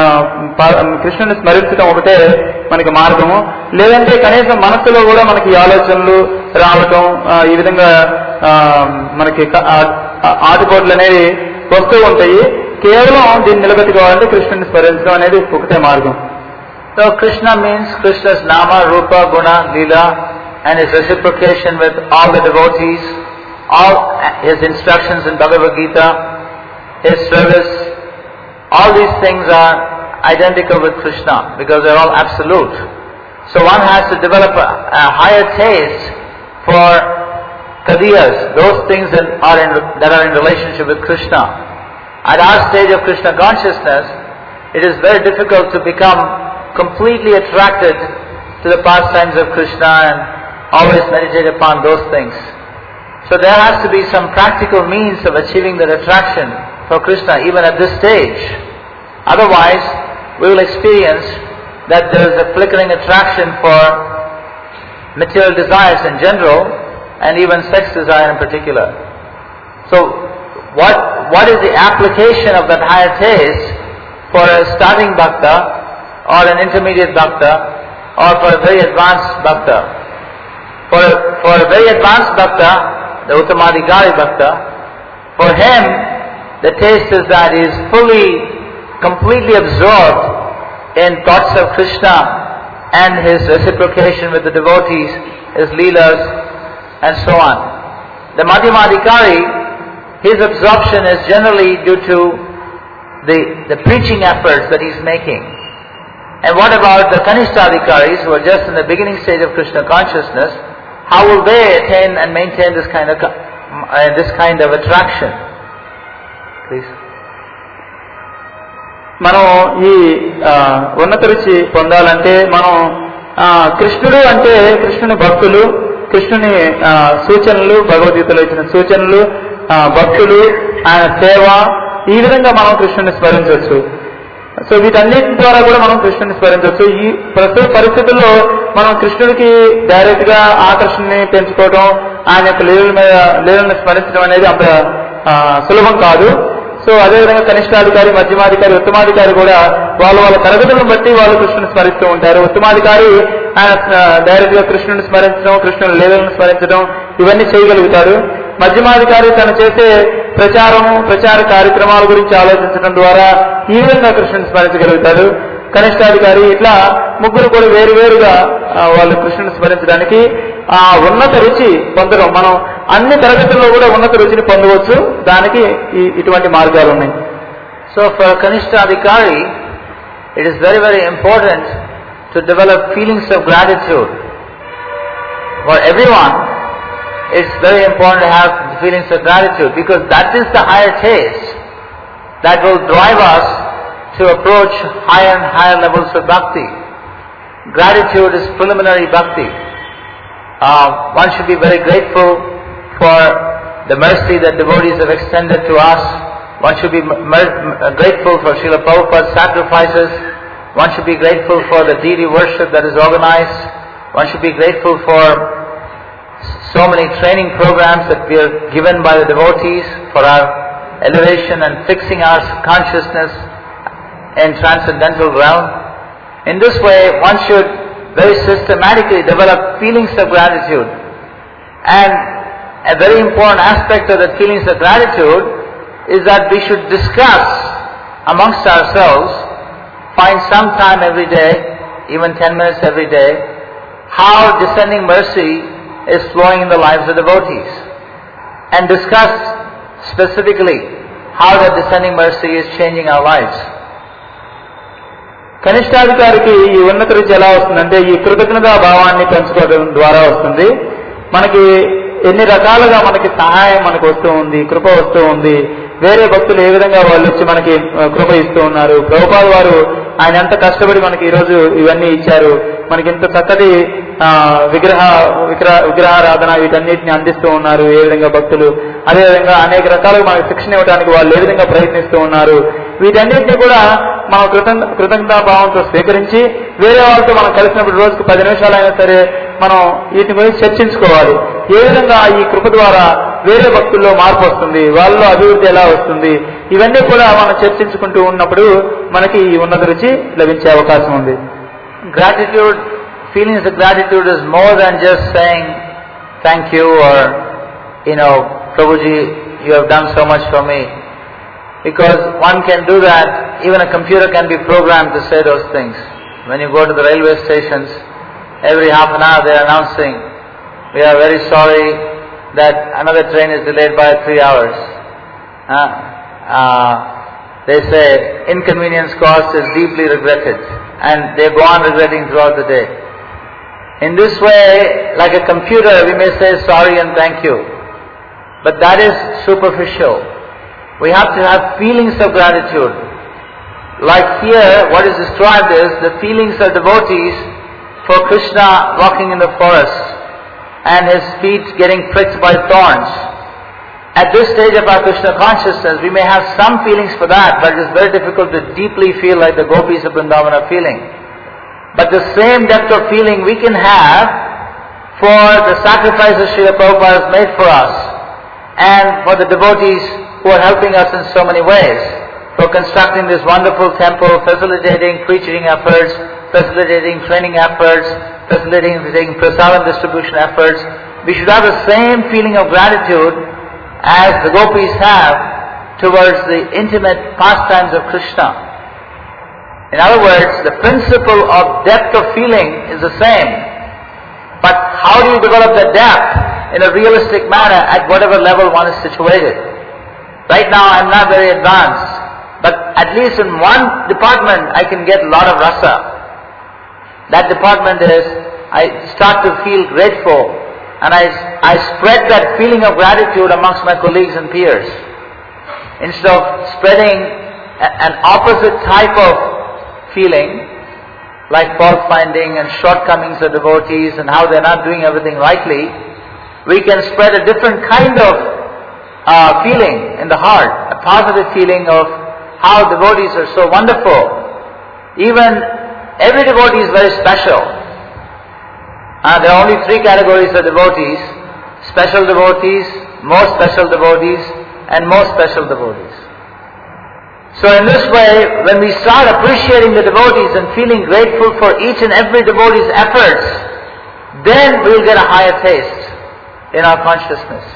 స్మరించడం ఒకటే మనకి మార్గము. లేదంటే కనీసం మనస్సులో కూడా మనకి ఆలోచనలు రావటం, ఈ విధంగా మనకి ఆటుపోట్లు అనేవి వస్తూ ఉంటాయి. కేవలం దీన్ని నిలబెట్టుకోవాలంటే కృష్ణుని స్మరించడం అనేది ఒకటే మార్గం. So Krishna means Krishna's Nama, Rupa, Guna, Leela, and his reciprocation with all the devotees, all his instructions in Bhagavad Gita, his service, all these things are identical with Krishna because they are all absolute. So one has to develop a higher taste for kadiyas, those things that are in relationship with Krishna. At our stage of Krishna consciousness, it is very difficult to become completely attracted to the pastimes of Krishna and always meditate upon those things. So there has to be some practical means of achieving that attraction for Krishna even at this stage. Otherwise, we will experience that there is a flickering attraction for material desires in general and even sex desire in particular. So what is the application of that higher taste for a starting bhakta or an intermediate bhakta or for a very advanced bhakta? For a very advanced bhakta, the Uttamadhikari bhakta, for him the taste is that he is completely absorbed in thoughts of Krishna and his reciprocation with the devotees, his leelas and so on. The Madhyamadhikari, his absorption is generally due to the preaching efforts that he is making. And what about the Kanishtadhikaris who are just in the beginning stage of Krishna consciousness? How will they attain and maintain this kind of attraction? Please. మనం ఈ ఉన్నత రుచి పొందాలంటే మనం కృష్ణుడు అంటే కృష్ణుని భక్తులు, కృష్ణుని సూచనలు, భగవద్గీతలో ఇచ్చిన సూచనలు, భక్తులు, ఆయన సేవ, ఈ విధంగా మనం కృష్ణుని స్మరించవచ్చు. సో వీటన్నిటి ద్వారా కూడా మనం కృష్ణుని స్మరించవచ్చు. ఈ ప్రస్తుత పరిస్థితుల్లో మనం కృష్ణుడికి డైరెక్ట్ గా ఆకర్షణని పెంచుకోవడం, ఆయన యొక్క లీలను స్మరించడం అనేది అంత సులభం కాదు. సో అదేవిధంగా కనిష్టాధికారి, మధ్యమాధికారి, ఉత్తమాధికారి కూడా వాళ్ళ తరగతులను బట్టి వాళ్ళు కృష్ణుని స్మరిస్తూ ఉంటారు. ఉత్తమాధికారి ఆయన డైరెక్ట్ గా కృష్ణుని స్మరించడం, కృష్ణుని లీలలను స్మరించడం ఇవన్నీ చేయగలుగుతారు. మధ్యమాధికారి తను చేసే ప్రచార కార్యక్రమాల గురించి ఆలోచించడం ద్వారా ఈ విధంగా కృష్ణుని స్మరించగలుగుతారు. కనిష్టాధికారి ఇట్లా ముగ్గురు కూడా వేరువేరుగా వాళ్ళు కృష్ణుని స్మరించడానికి ఆ ఉన్నత రుచి పొందడం, మనం అన్ని తరగతుల్లో కూడా ఉన్నత రుచిని పొందవచ్చు. దానికి ఇటువంటి మార్గాలు ఉన్నాయి. So for Kanishtadhikari, it is very, very important to develop feelings of gratitude. For everyone, it's very important to have feelings of gratitude, because that is the higher taste that will drive us to approach higher and higher levels of bhakti. Gratitude is preliminary bhakti. One should be very grateful for the mercy that devotees have extended to us. One should be grateful for Srila Prabhupada's sacrifices. One should be grateful for the deity worship that is organized. One should be grateful for so many training programs that we are given by the devotees for our elevation and fixing our consciousness in transcendental realm. In this way, one should very systematically develop feelings of gratitude. And a very important aspect of the feelings of gratitude is that we should discuss amongst ourselves, find some time every day, even 10 minutes every day, how descending mercy is flowing in the lives of devotees. And discuss specifically how that descending mercy is changing our lives. కనిష్టాధికారికి ఈ ఉన్నత రుచి ఎలా వస్తుందంటే ఈ కృతజ్ఞతా భావాన్ని పెంచుకోవడం ద్వారా వస్తుంది. మనకి ఎన్ని రకాలుగా మనకి సహాయం మనకు వస్తూ ఉంది, కృప వస్తూ ఉంది. వేరే భక్తులు ఏ విధంగా వాళ్ళు వచ్చి మనకి కృప ఇస్తూ ఉన్నారు. ప్రభుపాద వారు ఆయన ఎంత కష్టపడి మనకి ఈరోజు ఇవన్నీ ఇచ్చారు. మనకి ఇంత చక్కటి విగ్రహారాధన వీటన్నిటిని అందిస్తూ ఉన్నారు ఏ విధంగా భక్తులు. అదేవిధంగా అనేక రకాలుగా మనకు శిక్షణ ఇవ్వడానికి వాళ్ళు ఏ విధంగా ప్రయత్నిస్తూ ఉన్నారు. వీటన్నిటిని కూడా మనం కృతజ్ఞతాభావంతో స్వీకరించి వేరే వాళ్ళతో మనం కలిసినప్పుడు రోజుకు 10 నిమిషాలైనా సరే మనం వీటి గురించి చర్చించుకోవాలి. ఏ విధంగా ఈ కృప ద్వారా వేరే భక్తుల్లో మార్పు వస్తుంది, వాళ్ళలో అభివృద్ధి ఎలా వస్తుంది, ఇవన్నీ కూడా మనం చర్చించుకుంటూ ఉన్నప్పుడు మనకి ఈ ఉన్నత రుచి లభించే అవకాశం ఉంది. Gratitude, feelings of gratitude is more than just saying thank you or, Prabhuji, you have done so much for me. Because one can do that, even a computer can be programmed to say those things. When you go to the railway stations, every half an hour they are announcing, we are very sorry that another train is delayed by 3 hours. They say inconvenience caused is deeply regretted, and they go on regretting throughout the day. In this way, like a computer, we may say sorry and thank you, but that is superficial. We have to have feelings of gratitude. Like here, what is described is the feelings of devotees for Krishna walking in the forest and his feet getting pricked by thorns. At this stage of our Krishna consciousness, we may have some feelings for that, but it is very difficult to deeply feel like the gopis of Vrindavan are feeling. But the same depth of feeling we can have for the sacrifices Srila Prabhupada has made for us, and for the devotees who are helping us in so many ways, for constructing this wonderful temple, facilitating preaching efforts, facilitating training efforts, facilitating prasadam distribution efforts. We should have the same feeling of gratitude as the gopis have towards the intimate pastimes of Krishna. In other words, the principle of depth of feeling is the same. But how do you develop the depth in a realistic manner at whatever level one is situated? Right now I am not very advanced, but at least in one department I can get a lot of rasa. That department is, I start to feel grateful, and I spread that feeling of gratitude amongst my colleagues and peers. Instead of spreading an opposite type of feeling, like fault finding and shortcomings of devotees and how they are not doing everything rightly, we can spread a different kind of feeling in the heart, a positive feeling of how devotees are so wonderful. Even every devotee is very special. There are only 3 categories of devotees: special devotees, more special devotees, and more special devotees. So in this way, when we start appreciating the devotees and feeling grateful for each and every devotee's efforts, then we will get a higher taste in our consciousness.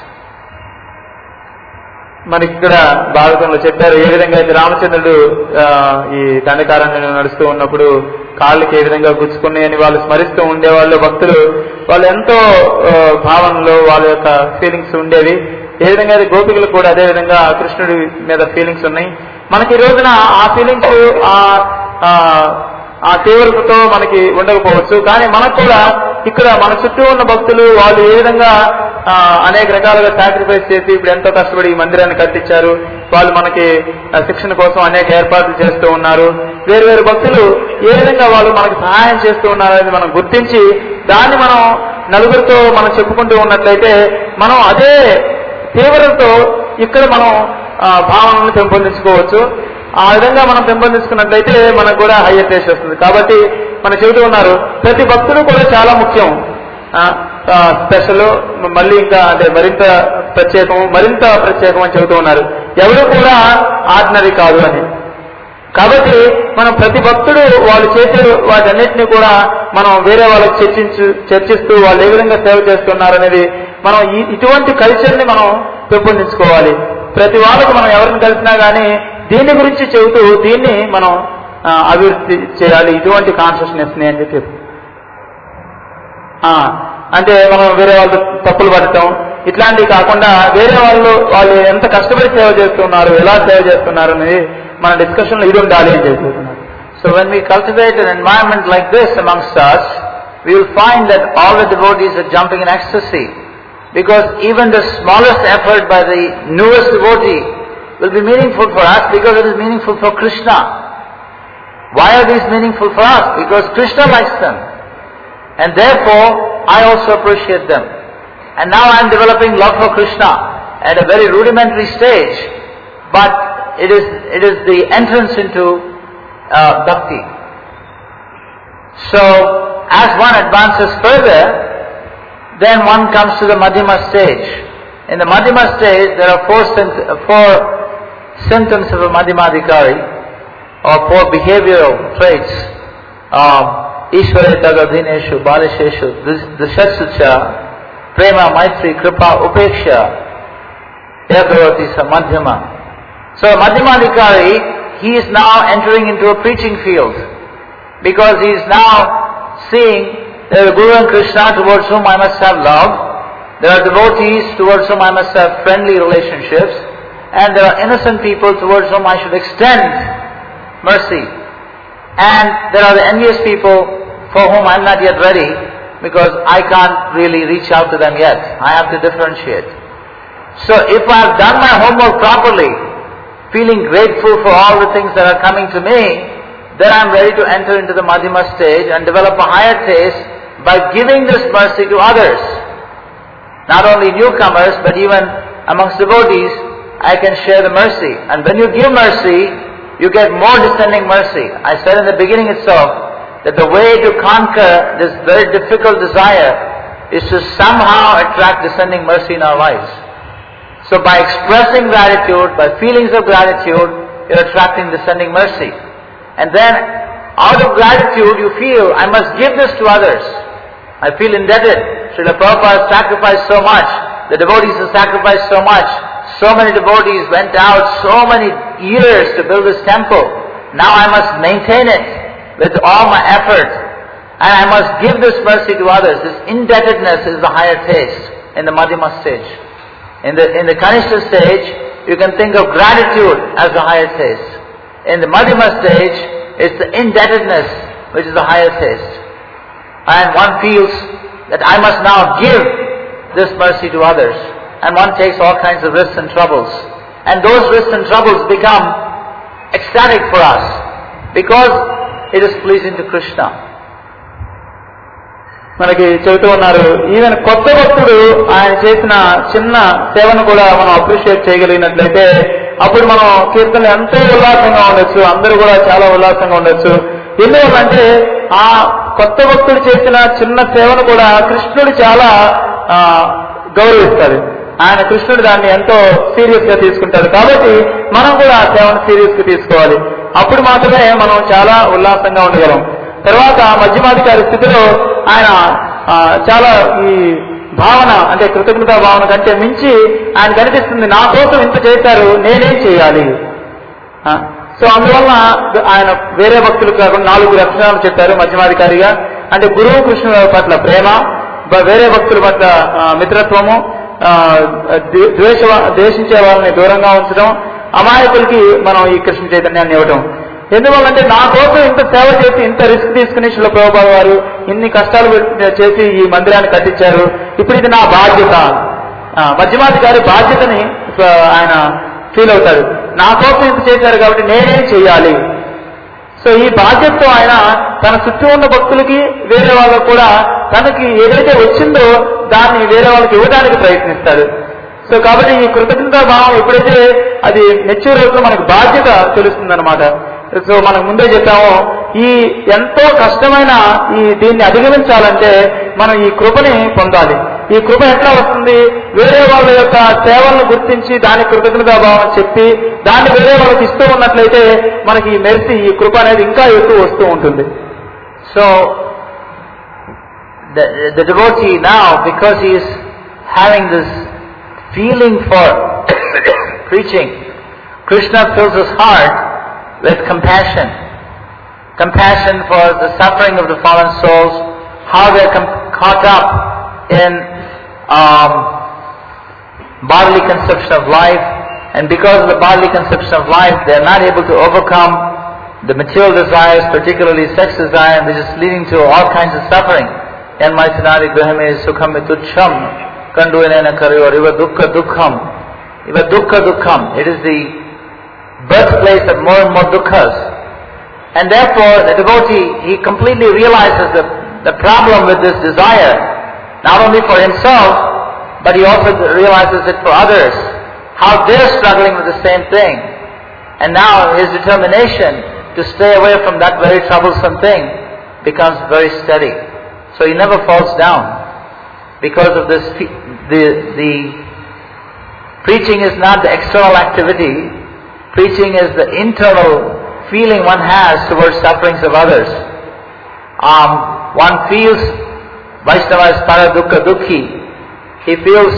మనకి ఇక్కడ భాగవతంలో చెప్పారు ఏ విధంగా అయితే రామచంద్రుడు ఈ దండకారణ్యంలో నడుస్తూ ఉన్నప్పుడు కాళ్ళకి ఏ విధంగా గుచ్చుకుని అని వాళ్ళు స్మరిస్తూ ఉండేవాళ్ళు భక్తులు. వాళ్ళు ఎంతో భావనలో వాళ్ళ యొక్క ఫీలింగ్స్ ఉండేవి. ఏ విధంగా అయితే గోపికలు కూడా అదే విధంగా కృష్ణుడి మీద ఫీలింగ్స్ ఉన్నాయి. మనకి ఈ రోజున ఆ ఫీలింగ్స్ ఆ తీవ్రతతో మనకి ఉండకపోవచ్చు. కానీ మనకు కూడా ఇక్కడ మన చుట్టూ ఉన్న భక్తులు వాళ్ళు ఏ విధంగా అనేక రకాలుగా సాక్రిఫైస్ చేసి ఇప్పుడు ఎంతో కష్టపడి ఈ మందిరాన్ని కట్టించారు. వాళ్ళు మనకి శిక్షణ కోసం అనేక ఏర్పాట్లు చేస్తూ ఉన్నారు. వేరు వేరు భక్తులు ఏ విధంగా వాళ్ళు మనకి సహాయం చేస్తూ ఉన్నారు అనేది మనం గుర్తించి దాన్ని మనం నలుగురితో మనం చెప్పుకుంటూ ఉన్నట్లయితే మనం అదే తీవ్రతతో ఇక్కడ మనం భావనను పెంపొందించుకోవచ్చు. ఆ విధంగా మనం పెంపొందించుకున్నట్లయితే మనకు కూడా హయ్యర్ టేస్ట్ వస్తుంది. కాబట్టి మనం చెబుతూ ఉన్నారు ప్రతి భక్తుడు కూడా చాలా ముఖ్యం, స్పెషల్, మళ్ళీ ఇంకా అంటే మరింత ప్రత్యేకం అని చెబుతూ ఉన్నారు. ఎవరు కూడా ఆర్డినరీ కాదు అని. కాబట్టి మనం ప్రతి భక్తుడు వాళ్ళు చేసే వాటన్నిటిని కూడా మనం వేరే వాళ్ళకి చర్చిస్తూ వాళ్ళు ఏ విధంగా సేవ చేస్తున్నారు అనేది మనం ఇటువంటి కల్చర్ని మనం పెంపొందించుకోవాలి. ప్రతి వాళ్ళకు మనం ఎవరిని కలిసినా కానీ దీని గురించి చెబుతూ దీన్ని మనం అభివృద్ధి చేయాలి, ఇటువంటి కాన్షియస్నెస్ ని అని చెప్పి. అంటే మనం వేరే వాళ్ళు తప్పులు పడటం ఇట్లాంటివి కాకుండా వేరే వాళ్ళు ఎంత కష్టపడి సేవ చేస్తున్నారు, ఎలా సేవ చేస్తున్నారు అనేది మన డిస్కషన్ లో ఇది ఉండాలి అని చెప్తున్నారు. So when we cultivate an environment like this amongst us, we will find that all the devotees are jumping in ecstasy, because even the smallest effort by the newest devotee will be meaningful for us because it is meaningful for Krishna. Why are these meaningful for us? Because Krishna likes them. And therefore, I also appreciate them. And now I am developing love for Krishna at a very rudimentary stage, but it is the entrance into bhakti. So, as one advances further, then one comes to the Madhyama stage. In the Madhyama stage, there are four symptoms of a Madhyamadhikari, or four behavioral traits. Ishvare tagadhineshu, balisheshu, drishatsucha, prema, maitri, kripa, upeksha, yadavati sa Madhyama. So Madhyamadhikari, he is now entering into a preaching field, because he is now seeing there are Guru and Krishna towards whom I must have love, there are devotees towards whom I must have friendly relationships, and there are innocent people towards whom I should extend mercy. And there are the envious people for whom I am not yet ready, because I can't really reach out to them yet. I have to differentiate. So if I have done my homework properly, feeling grateful for all the things that are coming to me, then I am ready to enter into the Madhyama stage and develop a higher taste by giving this mercy to others. Not only newcomers, but even amongst devotees, I can share the mercy. And when you give mercy, you get more descending mercy. I said in the beginning itself that the way to conquer this very difficult desire is to somehow attract descending mercy in our lives. So by expressing gratitude, by feelings of gratitude, you're attracting descending mercy. And then out of gratitude you feel, I must give this to others. I feel indebted. Srila Prabhupada sacrificed so much. The devotees have sacrificed so much. So many devotees went out so many years to build this temple. Now I must maintain it with all my effort. And I must give this mercy to others. This indebtedness is the higher taste in the Madhyama stage. In the Kanishta stage, you can think of gratitude as the higher taste. In the Madhyama stage, it's the indebtedness which is the higher taste. And one feels that I must now give this mercy to others. And one takes all kinds of risks and troubles. And those risks and troubles become ecstatic for us, because it is pleasing to Krishna. మనకి చెబుతూ ఉన్నారు, even కొత్త భక్తుడు ఆయన చేసిన చిన్న సేవను కూడా మనం అప్రిషియేట్ చేయగలిగినట్లయితే అప్పుడు మనం కీర్తనలు ఎంతో ఉల్లాసంగా ఉండొచ్చు, అందరూ కూడా చాలా ఉల్లాసంగా ఉండొచ్చు. ఎందువల్లంటే ఆ కొత్త భక్తుడు చేసిన చిన్న సేవను కూడా కృష్ణుడు చాలా గౌరవిస్తాడు. ఆయన కృష్ణుడు దాన్ని ఎంతో సీరియస్ గా తీసుకుంటాడు. కాబట్టి మనం కూడా ఆ సేవను సీరియస్ గా తీసుకోవాలి. అప్పుడు మాత్రమే మనం చాలా ఉల్లాసంగా ఉండగలం. తర్వాత మధ్యమాధికారి స్థితిలో ఆయన చాలా ఈ భావన అంటే కృతజ్ఞతా భావన కంటే మించి ఆయన కనిపిస్తుంది, నా కోసం ఇంత చేశారు, నేనేం చేయాలి. సో అందువల్ల ఆయన వేరే భక్తులు కాకుండా 4 లక్షణాలు చెప్పారు మధ్యమాధికారిగా. అంటే గురువు కృష్ణుల పట్ల ప్రేమ, వేరే భక్తుల పట్ల మిత్రత్వము, ద్వేషించే వాళ్ళని దూరంగా ఉంచడం, అమాయకులకి మనం ఈ కృష్ణ చైతన్యాన్ని ఇవ్వడం. ఎందువల్లంటే నా కోసం ఇంత సేవ చేసి ఇంత రిస్క్ తీసుకుని శిల ప్రభుపాద వారు ఇన్ని కష్టాలు చేసి ఈ మందిరాన్ని కట్టించారు, ఇప్పుడు ఇది నా బాధ్యత. మధ్యమాధికారి బాధ్యతని ఆయన ఫీల్ అవుతాడు. నా కోసం ఇంత చేశారు కాబట్టి నేనేం చేయాలి. సో ఈ బాధ్యతతో ఆయన తన చుట్టూ ఉన్న భక్తులకి వేరే వాళ్ళకు కూడా తనకి ఏదైతే వచ్చిందో దాన్ని వేరే వాళ్ళకి ఇవ్వడానికి ప్రయత్నిస్తాడు. సో కాబట్టి ఈ కృతజ్ఞతా భావం ఎప్పుడైతే అది మెచ్యూర్ అవుతుందో మనకు బాధ్యత తెలుస్తుందన్నమాట. సో మనకు ముందే చెప్పాము, ఈ ఎంతో కష్టమైన దీన్ని అధిగమించాలంటే మనం ఈ కృపని పొందాలి. ఈ కృప ఎట్లా వస్తుంది? వేరే వాళ్ళ యొక్క సేవలను గుర్తించి దాని కృతజ్ఞతాభావం చెప్పి దాన్ని వేరే వాళ్ళకి ఇస్తూ ఉన్నట్లయితే మనకి ఈ మెర్సీ, ఈ కృప అనేది ఇంకా ఎక్కువ వస్తూ ఉంటుంది. So the devotee now, because he is having this feeling for preaching, Krishna fills his heart with compassion for the suffering of the fallen souls, how they are caught up in bodily conception of life, and because of the bodily conception of life they are not able to overcome the material desires, particularly sex desire, which is leading to all kinds of suffering. Yanmaitanadi grahame sukham tuchham kanduenena kariyor iva dukkha dukkham. It is the birthplace of more and more dukkhas. And therefore the devotee, he completely realizes the problem with this desire, not only for himself, but he also realizes it for others, how they're struggling with the same thing. And now his determination to stay away from that very troublesome thing becomes very steady. So he never falls down. Because of this, the preaching is not the external activity. Preaching is the internal feeling one has towards sufferings of others. One feels Vaishnava is para dukkha dukhi. He feels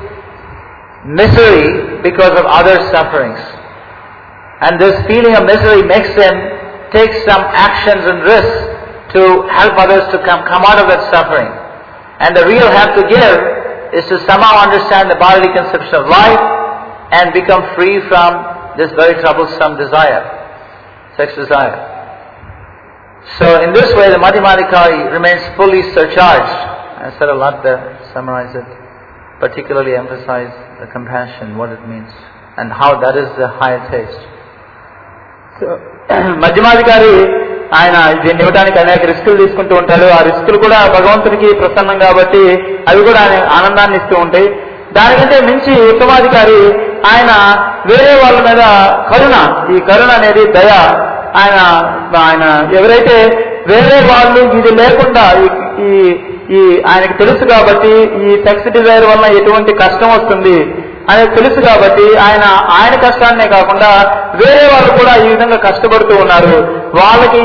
misery because of others' sufferings. And this feeling of misery makes him take some actions and risks to help others to come out of that suffering. And the real help to give is to somehow understand the bodily conception of life and become free from this very troublesome desire, sex desire. So in this way the Madhyamadikari remains fully surcharged. I said a lot there, summarize it. Particularly emphasize the compassion, what it means, and how that is the higher taste. So, మధ్యమాధికారి ఆయన దీన్ని ఇవ్వడానికి అనేక రిస్కులు తీసుకుంటూ ఉంటాడు. ఆ రిస్కులు కూడా భగవంతుడికి ప్రసన్నం కాబట్టి అవి కూడా ఆనందాన్ని ఇస్తూ ఉంటాయి. దానికంటే మించి ఉత్తమాధికారి ఆయన వేరే వాళ్ళ మీద కరుణ, ఈ కరుణ అనేది దయ. ఆయన ఎవరైతే వేరే వాళ్ళు ఇది లేకుండా ఈ ఆయనకు తెలుసు కాబట్టి ఈ సెక్స్ డిజైర్ వల్ల ఎటువంటి కష్టం వస్తుంది అనేది తెలుసు కాబట్టి ఆయన కష్టాన్నే కాకుండా వేరే వాళ్ళు కూడా ఈ విధంగా కష్టపడుతూ ఉన్నారు. వాళ్ళకి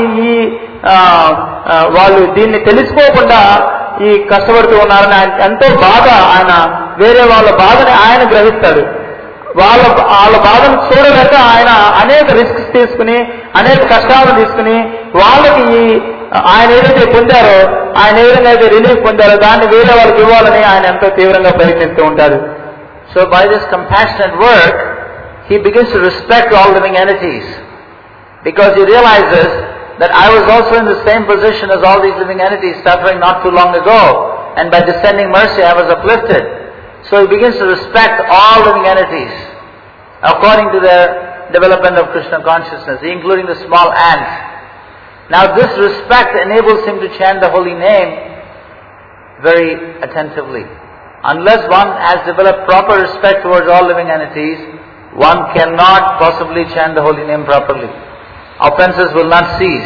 వాళ్ళు దీన్ని తెలుసుకోకుండా ఈ కష్టపడుతూ ఉన్నారని ఆయన ఎంతో బాధ, ఆయన వేరే వాళ్ళ బాధని ఆయన గ్రహిస్తాడు. వాళ్ళ బాధను చూడలేక ఆయన అనేక రిస్క్స్ తీసుకుని అనేక కష్టాలను తీసుకుని వాళ్ళకి ఆయన ఏదైతే పొందారో, ఆయన ఏ విధంగా అయితే రిలీఫ్ పొందారో దాన్ని వేరే వాళ్ళకి ఇవ్వాలని ఆయన ఎంతో తీవ్రంగా ప్రయత్నిస్తూ ఉంటారు. So by this compassionate work, he begins to respect all living entities, because he realizes that I was also in the same position as all these living entities, suffering not too long ago, and by descending mercy I was uplifted. So he begins to respect all living entities according to their development of Krishna consciousness, including the small ants. Now this respect enables him to chant the holy name very attentively. Unless one has developed proper respect towards all living entities, one cannot possibly chant the holy name properly. Offenses will not cease.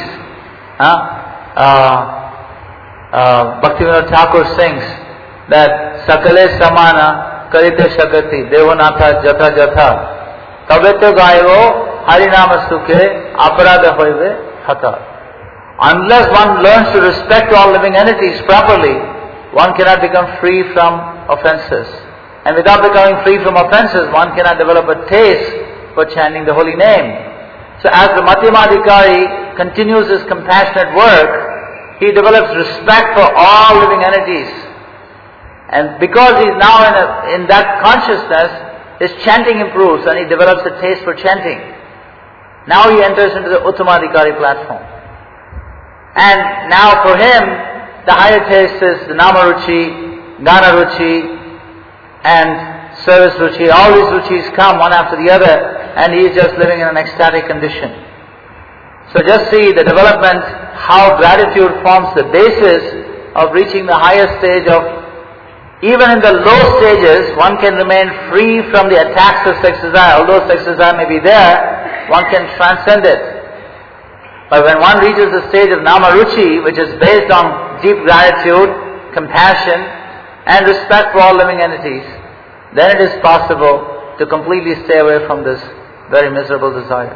Bhaktivinoda Thakur sings that Sakale Samana karite shagati devonatha jatha jatha tabeto gayo harinama sukhe aparadha hoibe hatha. Unless one learns to respect all living entities properly, one cannot become free from offenses. And without becoming free from offenses, one cannot develop a taste for chanting the holy name. So as the Madhyamadhikari continues his compassionate work, he develops respect for all living entities. And because he is now in that consciousness, his chanting improves and he develops a taste for chanting. Now he enters into the Uttamadhikari platform. And now for him, the higher taste is the Namaruchi, Ganaruchi, and Service Ruchi. All these Ruchis come one after the other, and he is just living in an ecstatic condition. So just see the development, how gratitude forms the basis of reaching the higher stage of, even in the low stages, one can remain free from the attacks of sex desire. Although sex desire may be there, one can transcend it. But when one reaches the stage of Namaruchi, which is based on deep gratitude, compassion, and respect for all living entities, then it is possible to completely stay away from this very miserable desire.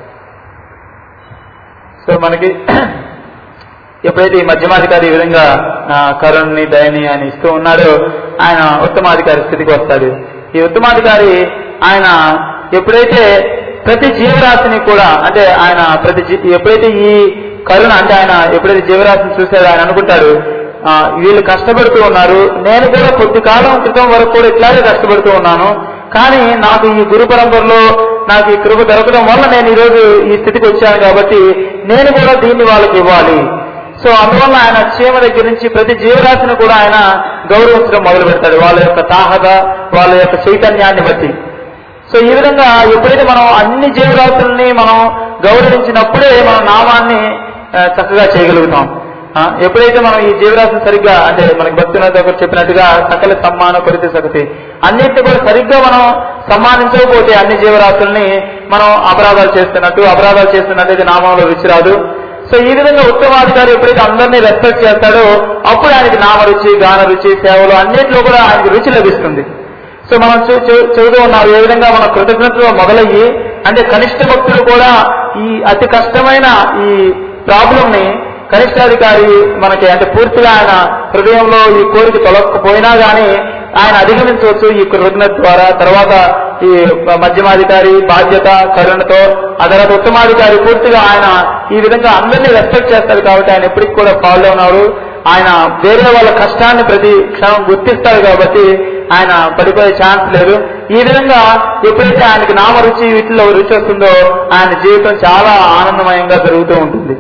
So మనకి ఎప్పుడైతే ఈ మధ్యమాధికారి ఈ విధంగా కరుణని దయని ఆయన ఇస్తూ ఉన్నాడో ఆయన ఉత్తమాధికారి స్థితికి వస్తాడు. ఈ ఉత్తమాధికారి ఆయన ఎప్పుడైతే ప్రతి జీవరాశిని కూడా అంటే ఆయన ఎప్పుడైతే ఈ కరుణ అంటే ఆయన ఎప్పుడైతే జీవరాశిని చూసాడో ఆయన అనుకుంటాడు, వీళ్ళు కష్టపడుతూ ఉన్నారు, నేను కూడా కొద్ది కాలం క్రితం వరకు కూడా ఇట్లాగే కష్టపడుతూ ఉన్నాను, కానీ నాకు ఈ గురు పరంపరలో నాకు ఈ కృప దొరకడం వల్ల నేను ఈరోజు ఈ స్థితికి వచ్చాను కాబట్టి నేను కూడా దీన్ని వాళ్ళకి ఇవ్వాలి. సో అందువల్ల ఆయన క్షేమ దగ్గర నుంచి ప్రతి జీవరాశిని కూడా ఆయన గౌరవించడం మొదలు పెడతాడు, వాళ్ళ యొక్క తాహత, వాళ్ళ యొక్క చైతన్యాన్ని బట్టి. సో ఈ విధంగా ఎప్పుడైతే మనం అన్ని జీవరాశుల్ని మనం గౌరవించినప్పుడే మన నామాన్ని చక్కగా చేయగలుగుతాం. ఎప్పుడైతే మనం ఈ జీవరాశిని సరిగ్గా అంటే మనకి భక్తునాథ్ దగ్గర చెప్పినట్టుగా సకల సమ్మాన కొరిత సగతి అన్నింటినీ కూడా సరిగ్గా మనం సమ్మానించకపోతే అన్ని జీవరాశుల్ని మనం అపరాధాలు చేస్తున్నట్టయితే నామంలో రుచి రాదు. సో ఈ విధంగా ఉత్తమాధికారి ఎప్పుడైతే అందరినీ రెస్పెక్ట్ చేస్తాడో అప్పుడు ఆయనకి నామరుచి, గాన రుచి, సేవలు అన్నింటిలో కూడా ఆయనకి రుచి లభిస్తుంది. సో మనం చదువుతూ ఉన్నాం ఏ విధంగా మన కృతజ్ఞతలో మొదలయ్యి అంటే కనిష్ట భక్తులు కూడా ఈ అతి కష్టమైన ఈ ప్రాబ్లం ని కనిష్టాధికారి మనకి అంటే పూర్తిగా ఆయన హృదయంలో ఈ కోరిక తొలగకపోయినా గానీ ఆయన అధిగమించవచ్చు ఈ కృతజ్ఞత ద్వారా. తర్వాత ఈ మధ్యమాధికారి బాధ్యత కరుణతో, ఆ తర్వాత ఉత్తమాధికారి పూర్తిగా ఆయన ఈ విధంగా అందరినీ రెస్పెక్ట్ చేస్తాడు కాబట్టి ఆయన ఎప్పటికి కూడా ఫాలో ఉన్నారు. ఆయన వేరే వాళ్ళ కష్టాన్ని ప్రతి క్షణం గుర్తిస్తాడు కాబట్టి ఆయన పడిపోయే ఛాన్స్ లేదు. ఈ విధంగా ఎప్పుడైతే ఆయనకి నామరుచి వీటిలో రుచి వస్తుందో ఆయన జీవితం చాలా ఆనందమయంగా జరుగుతూ ఉంటుంది.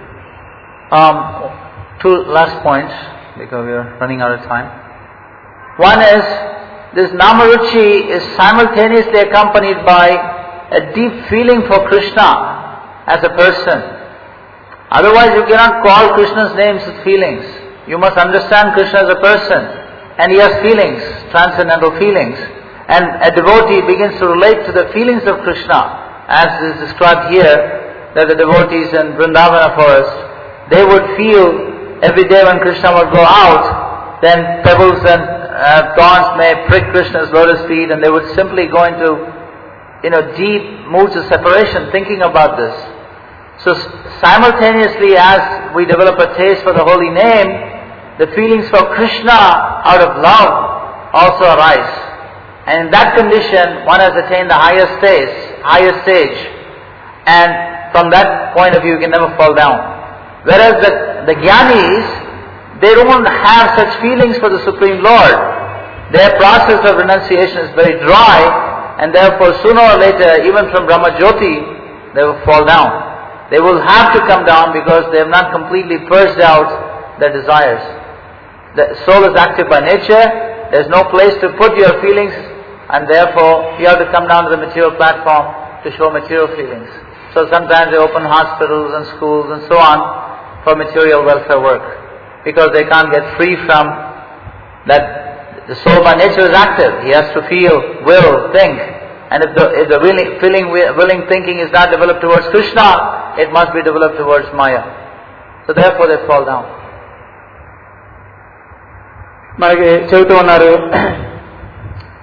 Two last points because we are running out of time. One is this Namaruchi is simultaneously accompanied by a deep feeling for Krishna as a person. Otherwise you cannot call Krishna's names with feelings. You must understand Krishna as a person and he has feelings, transcendental feelings. And a devotee begins to relate to the feelings of Krishna as is described here, that the devotees in Vrindavana forest, they would feel every day when Krishna would go out, then pebbles and thorns may prick Krishna's lotus feet and they would simply go into deep moods of separation thinking about this. So simultaneously as we develop a taste for the holy name, the feelings for Krishna out of love also arise. And in that condition one has attained the highest stage, and from that point of view you can never fall down. Whereas the Jnanis, they don't have such feelings for the Supreme Lord. Their process of renunciation is very dry, and therefore sooner or later, even from Brahma Jyoti, they will fall down. They will have to come down because they have not completely purged out their desires. The soul is active by nature, there is no place to put your feelings, and therefore you have to come down to the material platform to show material feelings. So sometimes they open hospitals and schools and so on for material welfare work, because they can't get free from that. The soul by nature is active. He has to feel, will, think. And if the willing thinking is not developed towards Krishna, it must be developed towards Maya. So therefore they fall down. మనకి చెబుతూ ఉన్నారు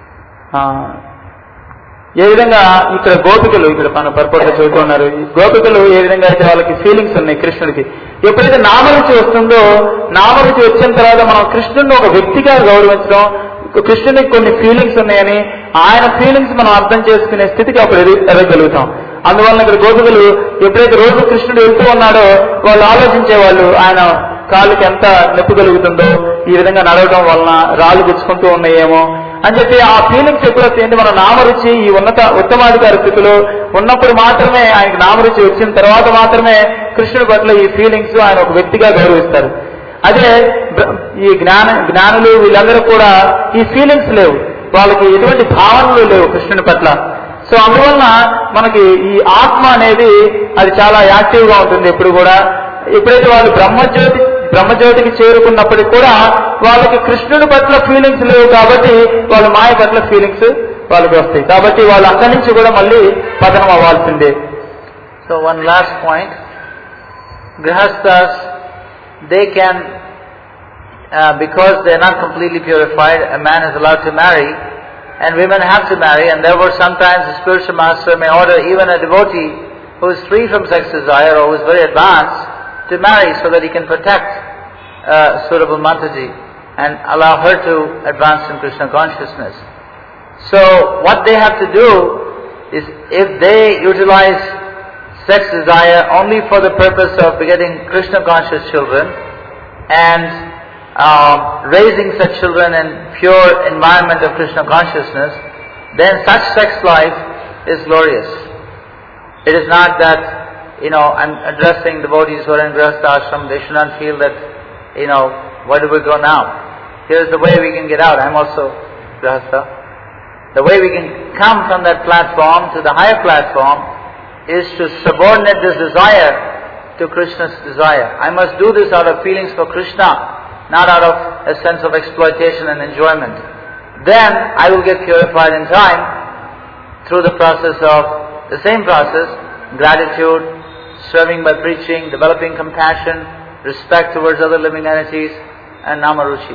ఏ విధంగా ఇక్కడ గోపికలు, ఇక్కడ మన పర్పట్లో చదువుతూ ఉన్నారు, గోపికలు ఏ విధంగా అయితే వాళ్ళకి ఫీలింగ్స్ ఉన్నాయి కృష్ణుడికి. ఎప్పుడైతే నామరుచి వస్తుందో, నామరుచి వచ్చిన తర్వాత మనం కృష్ణుడిని ఒక వ్యక్తిగా గౌరవించడం, కృష్ణుడికి కొన్ని ఫీలింగ్స్ ఉన్నాయని ఆయన ఫీలింగ్స్ మనం అర్థం చేసుకునే స్థితికి అప్పుడు ఎదగలుగుతాం. అందువలన ఇక్కడ గోపికలు ఎప్పుడైతే రోజు కృష్ణుడు వెళ్తూ ఉన్నాడో వాళ్ళు ఆలోచించేవాళ్ళు ఆయన కాళ్ళకి ఎంత నొప్పి కలుగుతుందో, ఈ విధంగా నడవడం వలన రాళ్ళు గుచ్చుకుంటూ ఉన్నాయేమో అని చెప్పి ఆ ఫీలింగ్స్ ఎప్పుడు వస్తాయంటే మన నామరుచి ఈ ఉత్తమాధికార స్థితిలో ఉన్నప్పుడు మాత్రమే, ఆయనకి నామరుచి వచ్చిన తర్వాత మాత్రమే కృష్ణుడి పట్ల ఈ ఫీలింగ్స్ ఆయన ఒక వ్యక్తిగా గౌరవిస్తారు. అదే ఈ జ్ఞానులు వీళ్ళందరూ కూడా ఈ ఫీలింగ్స్ లేవు, వాళ్ళకి ఎటువంటి భావనలు లేవు కృష్ణుని పట్ల. సో అందువలన మనకి ఈ ఆత్మ అనేది అది చాలా యాక్టివ్ గా ఉంటుంది ఎప్పుడు కూడా. ఎప్పుడైతే వాళ్ళు బ్రహ్మజ్యోతికి చేరుకున్నప్పటికీ కూడా వాళ్ళకి కృష్ణుని పట్ల ఫీలింగ్స్ లేవు కాబట్టి వాళ్ళ మాయ పట్ల ఫీలింగ్స్ వాళ్ళకి వస్తాయి. కాబట్టి వాళ్ళు అక్కడి నుంచి కూడా మళ్ళీ పతనం అవ్వాల్సిందే. సో వన్ లాస్ట్ పాయింట్, గృహస్థస్ they can because they are not completely purified, a man is allowed to marry and women have to marry, and therefore sometimes the spiritual master may order even a devotee who is free from sex desire or who is very advanced to marry so that he can protect suitable Mataji and allow her to advance in Krishna consciousness. So what they have to do is, if they utilize sex desire only for the purpose of begetting Krishna conscious children and raising such children in pure environment of Krishna consciousness, then such sex life is glorious. It is not that, I'm addressing devotees who are in Grihastha ashram, they should not feel that, where do we go now? Here's the way we can get out. I'm also Grihastha. The way we can come from that platform to the higher platform is to subordinate this desire to Krishna's desire. I must do this out of feelings for Krishna, not out of a sense of exploitation and enjoyment. Then I will get purified in time through the process of the same process, gratitude, serving by preaching, developing compassion, respect towards other living entities, and namaruchi.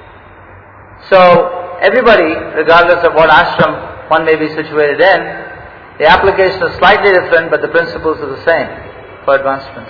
So everybody, regardless of what ashram one may be situated in, the application is slightly different, but the principles are the same for advancement.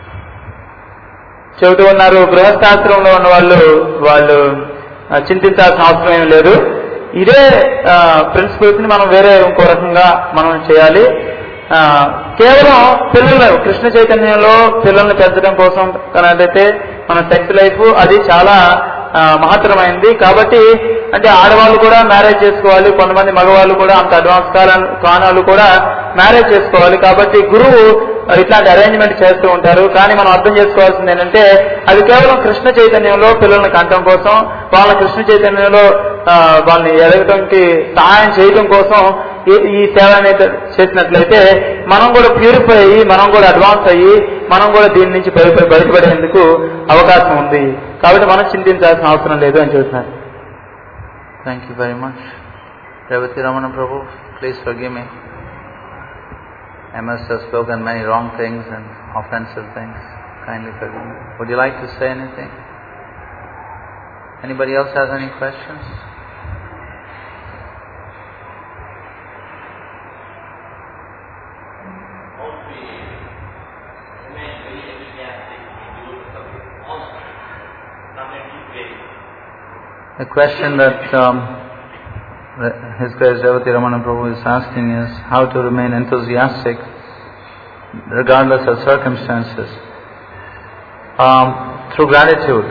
చెబుతూ ఉన్నారు, గృహస్థాశ్రమంలో ఉన్న వాళ్ళు చింతించాల్సిన అవసరం ఏం లేదు. ఇదే principles ని మనం వేరే ఇంకో రకంగా మనం చేయాలి. కేవలం పిల్లలు కృష్ణ చైతన్యంలో పిల్లల్ని పెంచడం కోసం కనైతే మన సెక్స్ లైఫ్ అది చాలా మహత్తరమైంది. కాబట్టి అంటే ఆడవాళ్ళు కూడా మ్యారేజ్ చేసుకోవాలి, కొంతమంది మగవాళ్ళు కూడా అంత అడ్వాన్స్ కానాలు కూడా మ్యారేజ్ చేసుకోవాలి. కాబట్టి గురువు ఇట్లాంటి అరేంజ్మెంట్ చేస్తూ ఉంటారు. కానీ మనం అర్థం చేసుకోవాల్సింది ఏంటంటే అది కేవలం కృష్ణ చైతన్యంలో పిల్లల్ని కంటం కోసం, వాళ్ళ కృష్ణ చైతన్యంలో వాళ్ళని ఎదగటానికి సహాయం చేయడం కోసం ఈ సేవ అనేది చేసినట్లయితే మనం కూడా ప్యూరిఫై అయ్యి, మనం కూడా అడ్వాన్స్ అయ్యి, మనం కూడా దీని నుంచి బయటపడేందుకు అవకాశం ఉంది. కాబట్టి మనం చింతించాల్సిన అవసరం లేదు అని చెబుతున్నారు. Thank you very much. Revati Ramana Prabhu, please forgive me. I must have spoken many wrong things and offensive things. Kindly forgive me. Would you like to say anything? Anybody else has any questions? The question that His Grace Revati Ramana Prabhu is asking is how to remain enthusiastic regardless of circumstances. Through gratitude.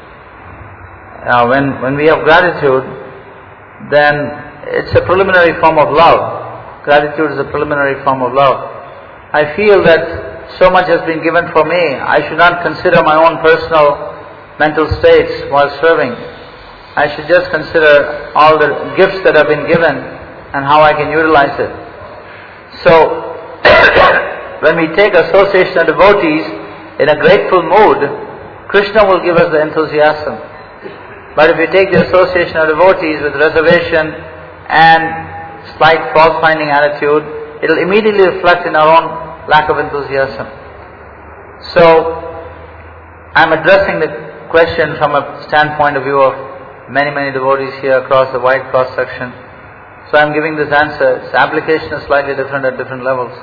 When we have gratitude, then it's a preliminary form of love. Gratitude is a preliminary form of love. I feel that so much has been given for me, I should not consider my own personal mental states while serving. I should just consider all the gifts that have been given and how I can utilize it. So, when we take association of devotees in a grateful mood, Krishna will give us the enthusiasm. But if we take the association of devotees with reservation and slight fault-finding attitude, it will immediately reflect in our own lack of enthusiasm. So, I am addressing the question from a standpoint of view of many devotees here across the wide cross section. So I am giving this answer. Its application is slightly different at different levels.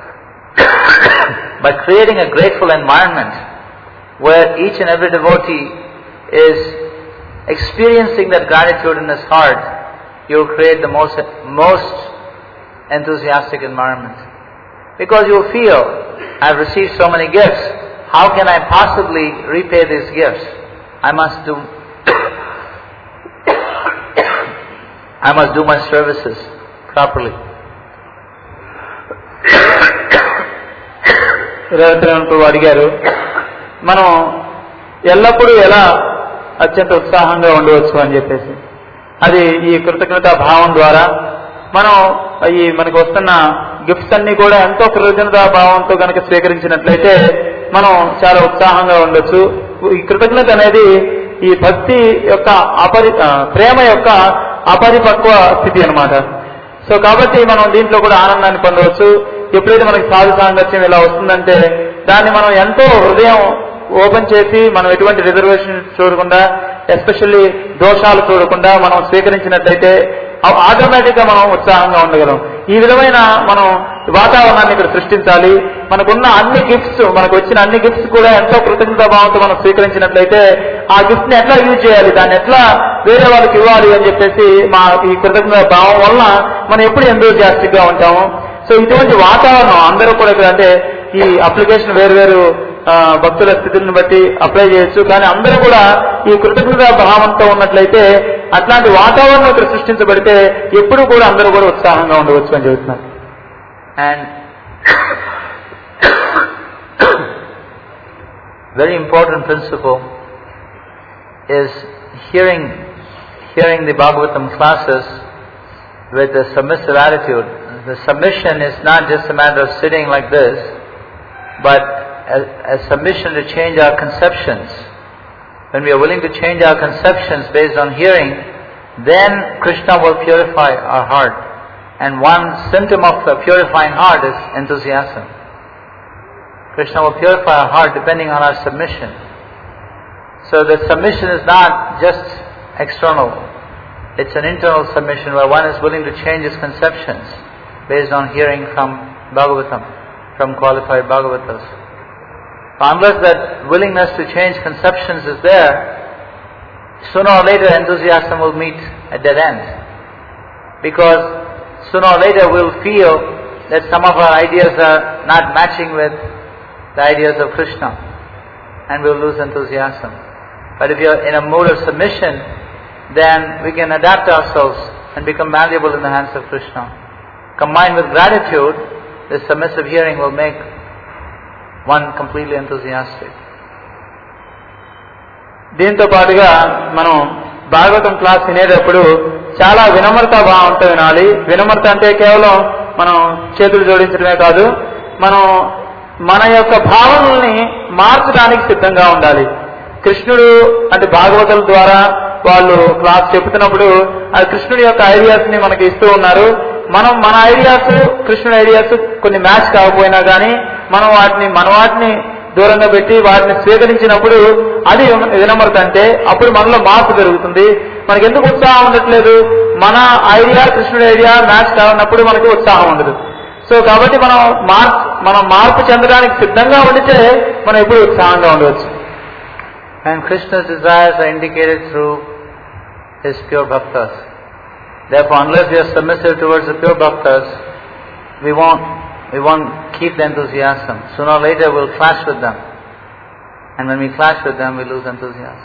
By creating a grateful environment where each and every devotee is experiencing that gratitude in his heart, you will create the most enthusiastic environment. Because you will feel, I have received so many gifts, how can I possibly repay these gifts? I must do my services properly. అడిగారు, మనం ఎల్లప్పుడూ ఎలా అత్యంత ఉత్సాహంగా ఉండవచ్చు అని చెప్పేసి. అది ఈ కృతజ్ఞతా భావం ద్వారా మనం ఈ మనకు వస్తున్న గిఫ్ట్స్ అన్ని కూడా ఎంతో కృతజ్ఞతా భావంతో కనుక స్వీకరించినట్లయితే మనం చాలా ఉత్సాహంగా ఉండొచ్చు. ఈ కృతజ్ఞత అనేది ఈ భక్తి యొక్క ప్రేమ యొక్క అపరిపక్వ స్థితి అన్నమాట. సో కాబట్టి మనం దీంట్లో కూడా ఆనందాన్ని పొందవచ్చు. ఎప్పుడైతే మనకి సాధు సాంగత్యం ఇలా వస్తుందంటే దాన్ని మనం ఎంతో హృదయం ఓపెన్ చేసి మనం ఎటువంటి రిజర్వేషన్ చూడకుండా, ఎస్పెషల్లీ దోషాలు చూడకుండా మనం స్వీకరించినట్లయితే ఆటోమేటిక్ గా మనం ఉత్సాహంగా ఉండగలం. ఈ విధమైన మనం వాతావరణాన్ని ఇక్కడ సృష్టించాలి. మనకున్న అన్ని గిఫ్ట్స్, మనకు వచ్చిన అన్ని గిఫ్ట్స్ కూడా ఎంతో కృతజ్ఞతా భావంతో మనం స్వీకరించినట్లయితే ఆ గిఫ్ట్ ని ఎట్లా యూజ్ చేయాలి, దాన్ని ఎట్లా వేరే వాళ్ళకి ఇవ్వాలి అని చెప్పేసి మా ఈ కృతజ్ఞతా భావం వల్ల మనం ఎప్పుడు ఎంతూజియాస్టిక్ గా ఉంటాము. సో ఇటువంటి వాతావరణం అందరూ కూడా ఇక్కడ, అంటే ఈ అప్లికేషన్ వేరు భక్తుల స్థితిని బట్టి అప్లై చేయొచ్చు, కానీ అందరూ కూడా ఈ కృతజ్ఞతా భావంతో ఉన్నట్లయితే అట్లాంటి వాతావరణం ఇక్కడ సృష్టించబడితే ఎప్పుడు కూడా అందరూ కూడా ఉత్సాహంగా ఉండవచ్చు అని చెబుతున్నారు. And very important principle is hearing the Bhagavatam classes with a submissive attitude. The submission is not just a matter of sitting like this, but a submission to change our conceptions. When we are willing to change our conceptions based on hearing, then Krishna will purify our heart. And one symptom of the purifying heart is enthusiasm. Krishna will purify our heart depending on our submission. So the submission is not just external. It's an internal submission where one is willing to change his conceptions based on hearing from Bhagavatam, from qualified Bhagavatas. Unless that willingness to change conceptions is there, sooner or later enthusiasm will meet a dead end. Because sooner or later we'll feel that some of our ideas are not matching with the ideas of Krishna, and we'll lose enthusiasm. But if you're in a mood of submission, then we can adapt ourselves and become malleable in the hands of Krishna. Combined with gratitude, this submissive hearing will make one completely enthusiastic. దీంతో పాటుగా మనం Bhagavatam class వినేటప్పుడు చాలా వినమ్రత భావంతో వినాలి. వినమ్రత అంటే కేవలం మనం చేతులు జోడించడమే కాదు, మనం మన యొక్క భావనల్ని మార్చడానికి సిద్ధంగా ఉండాలి. కృష్ణుడు అంటే భాగవతుల ద్వారా వాళ్ళు క్లాస్ చెప్తున్నప్పుడు అది కృష్ణుడి యొక్క ఐడియాస్ ని మనకి ఇస్తూ ఉన్నారు. మనం మన ఐడియాస్, కృష్ణుడి ఐడియాస్ కొన్ని మ్యాచ్ కాకపోయినా కానీ మనం వాటిని దూరంగా పెట్టి వాటిని స్వీకరించినప్పుడు అది వినమ్రత. అంటే అప్పుడు మనలో మార్పు జరుగుతుంది. మనకి ఎందుకు ఉత్సాహం ఉండట్లేదు, మన ఐడియా కృష్ణుడి ఐడియా మ్యాచ్ కానప్పుడు మనకి ఉత్సాహం ఉండదు. సో కాబట్టి మనం మార్పు చెందడానికి సిద్ధంగా ఉండితే మనం ఎప్పుడు ఉత్సాహంగా ఉండవచ్చు. And Krishna's desires are indicated through his pure bhaktas. Therefore, unless we are submissive towards the pure bhaktas, we won't keep the enthusiasm. Sooner or later we'll clash with them. And when we clash with them, we lose enthusiasm.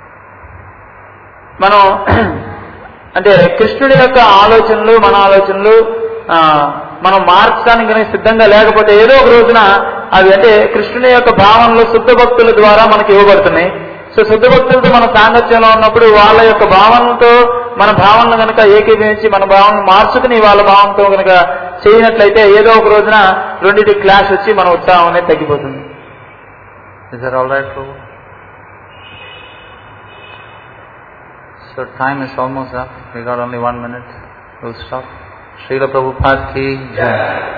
మనం అంటే కృష్ణుడి యొక్క ఆలోచనలు, మన ఆలోచనలు మనం మార్చడానికి సిద్ధంగా లేకపోతే ఏదో ఒక రోజున అవి అంటే కృష్ణుని యొక్క భావనలు శుద్ధ భక్తుల ద్వారా మనకి ఇవ్వబడుతున్నాయి. సో శుద్ధ భక్తులతో మన సాంగత్యంలో ఉన్నప్పుడు వాళ్ళ యొక్క భావనలతో మన భావనలు కనుక ఏకీభవించి మన భావనను మార్చుకుని వాళ్ళ భావనతో కనుక చేయనట్లయితే ఏదో ఒక రోజున రెండింటి క్లాష్ వచ్చి మన ఉత్సాహం అనేది తగ్గిపోతుంది. Is that all right, Prabhu? So time is almost up. We got only 1 minute. We'll stop. Srila Prabhupada ki jai.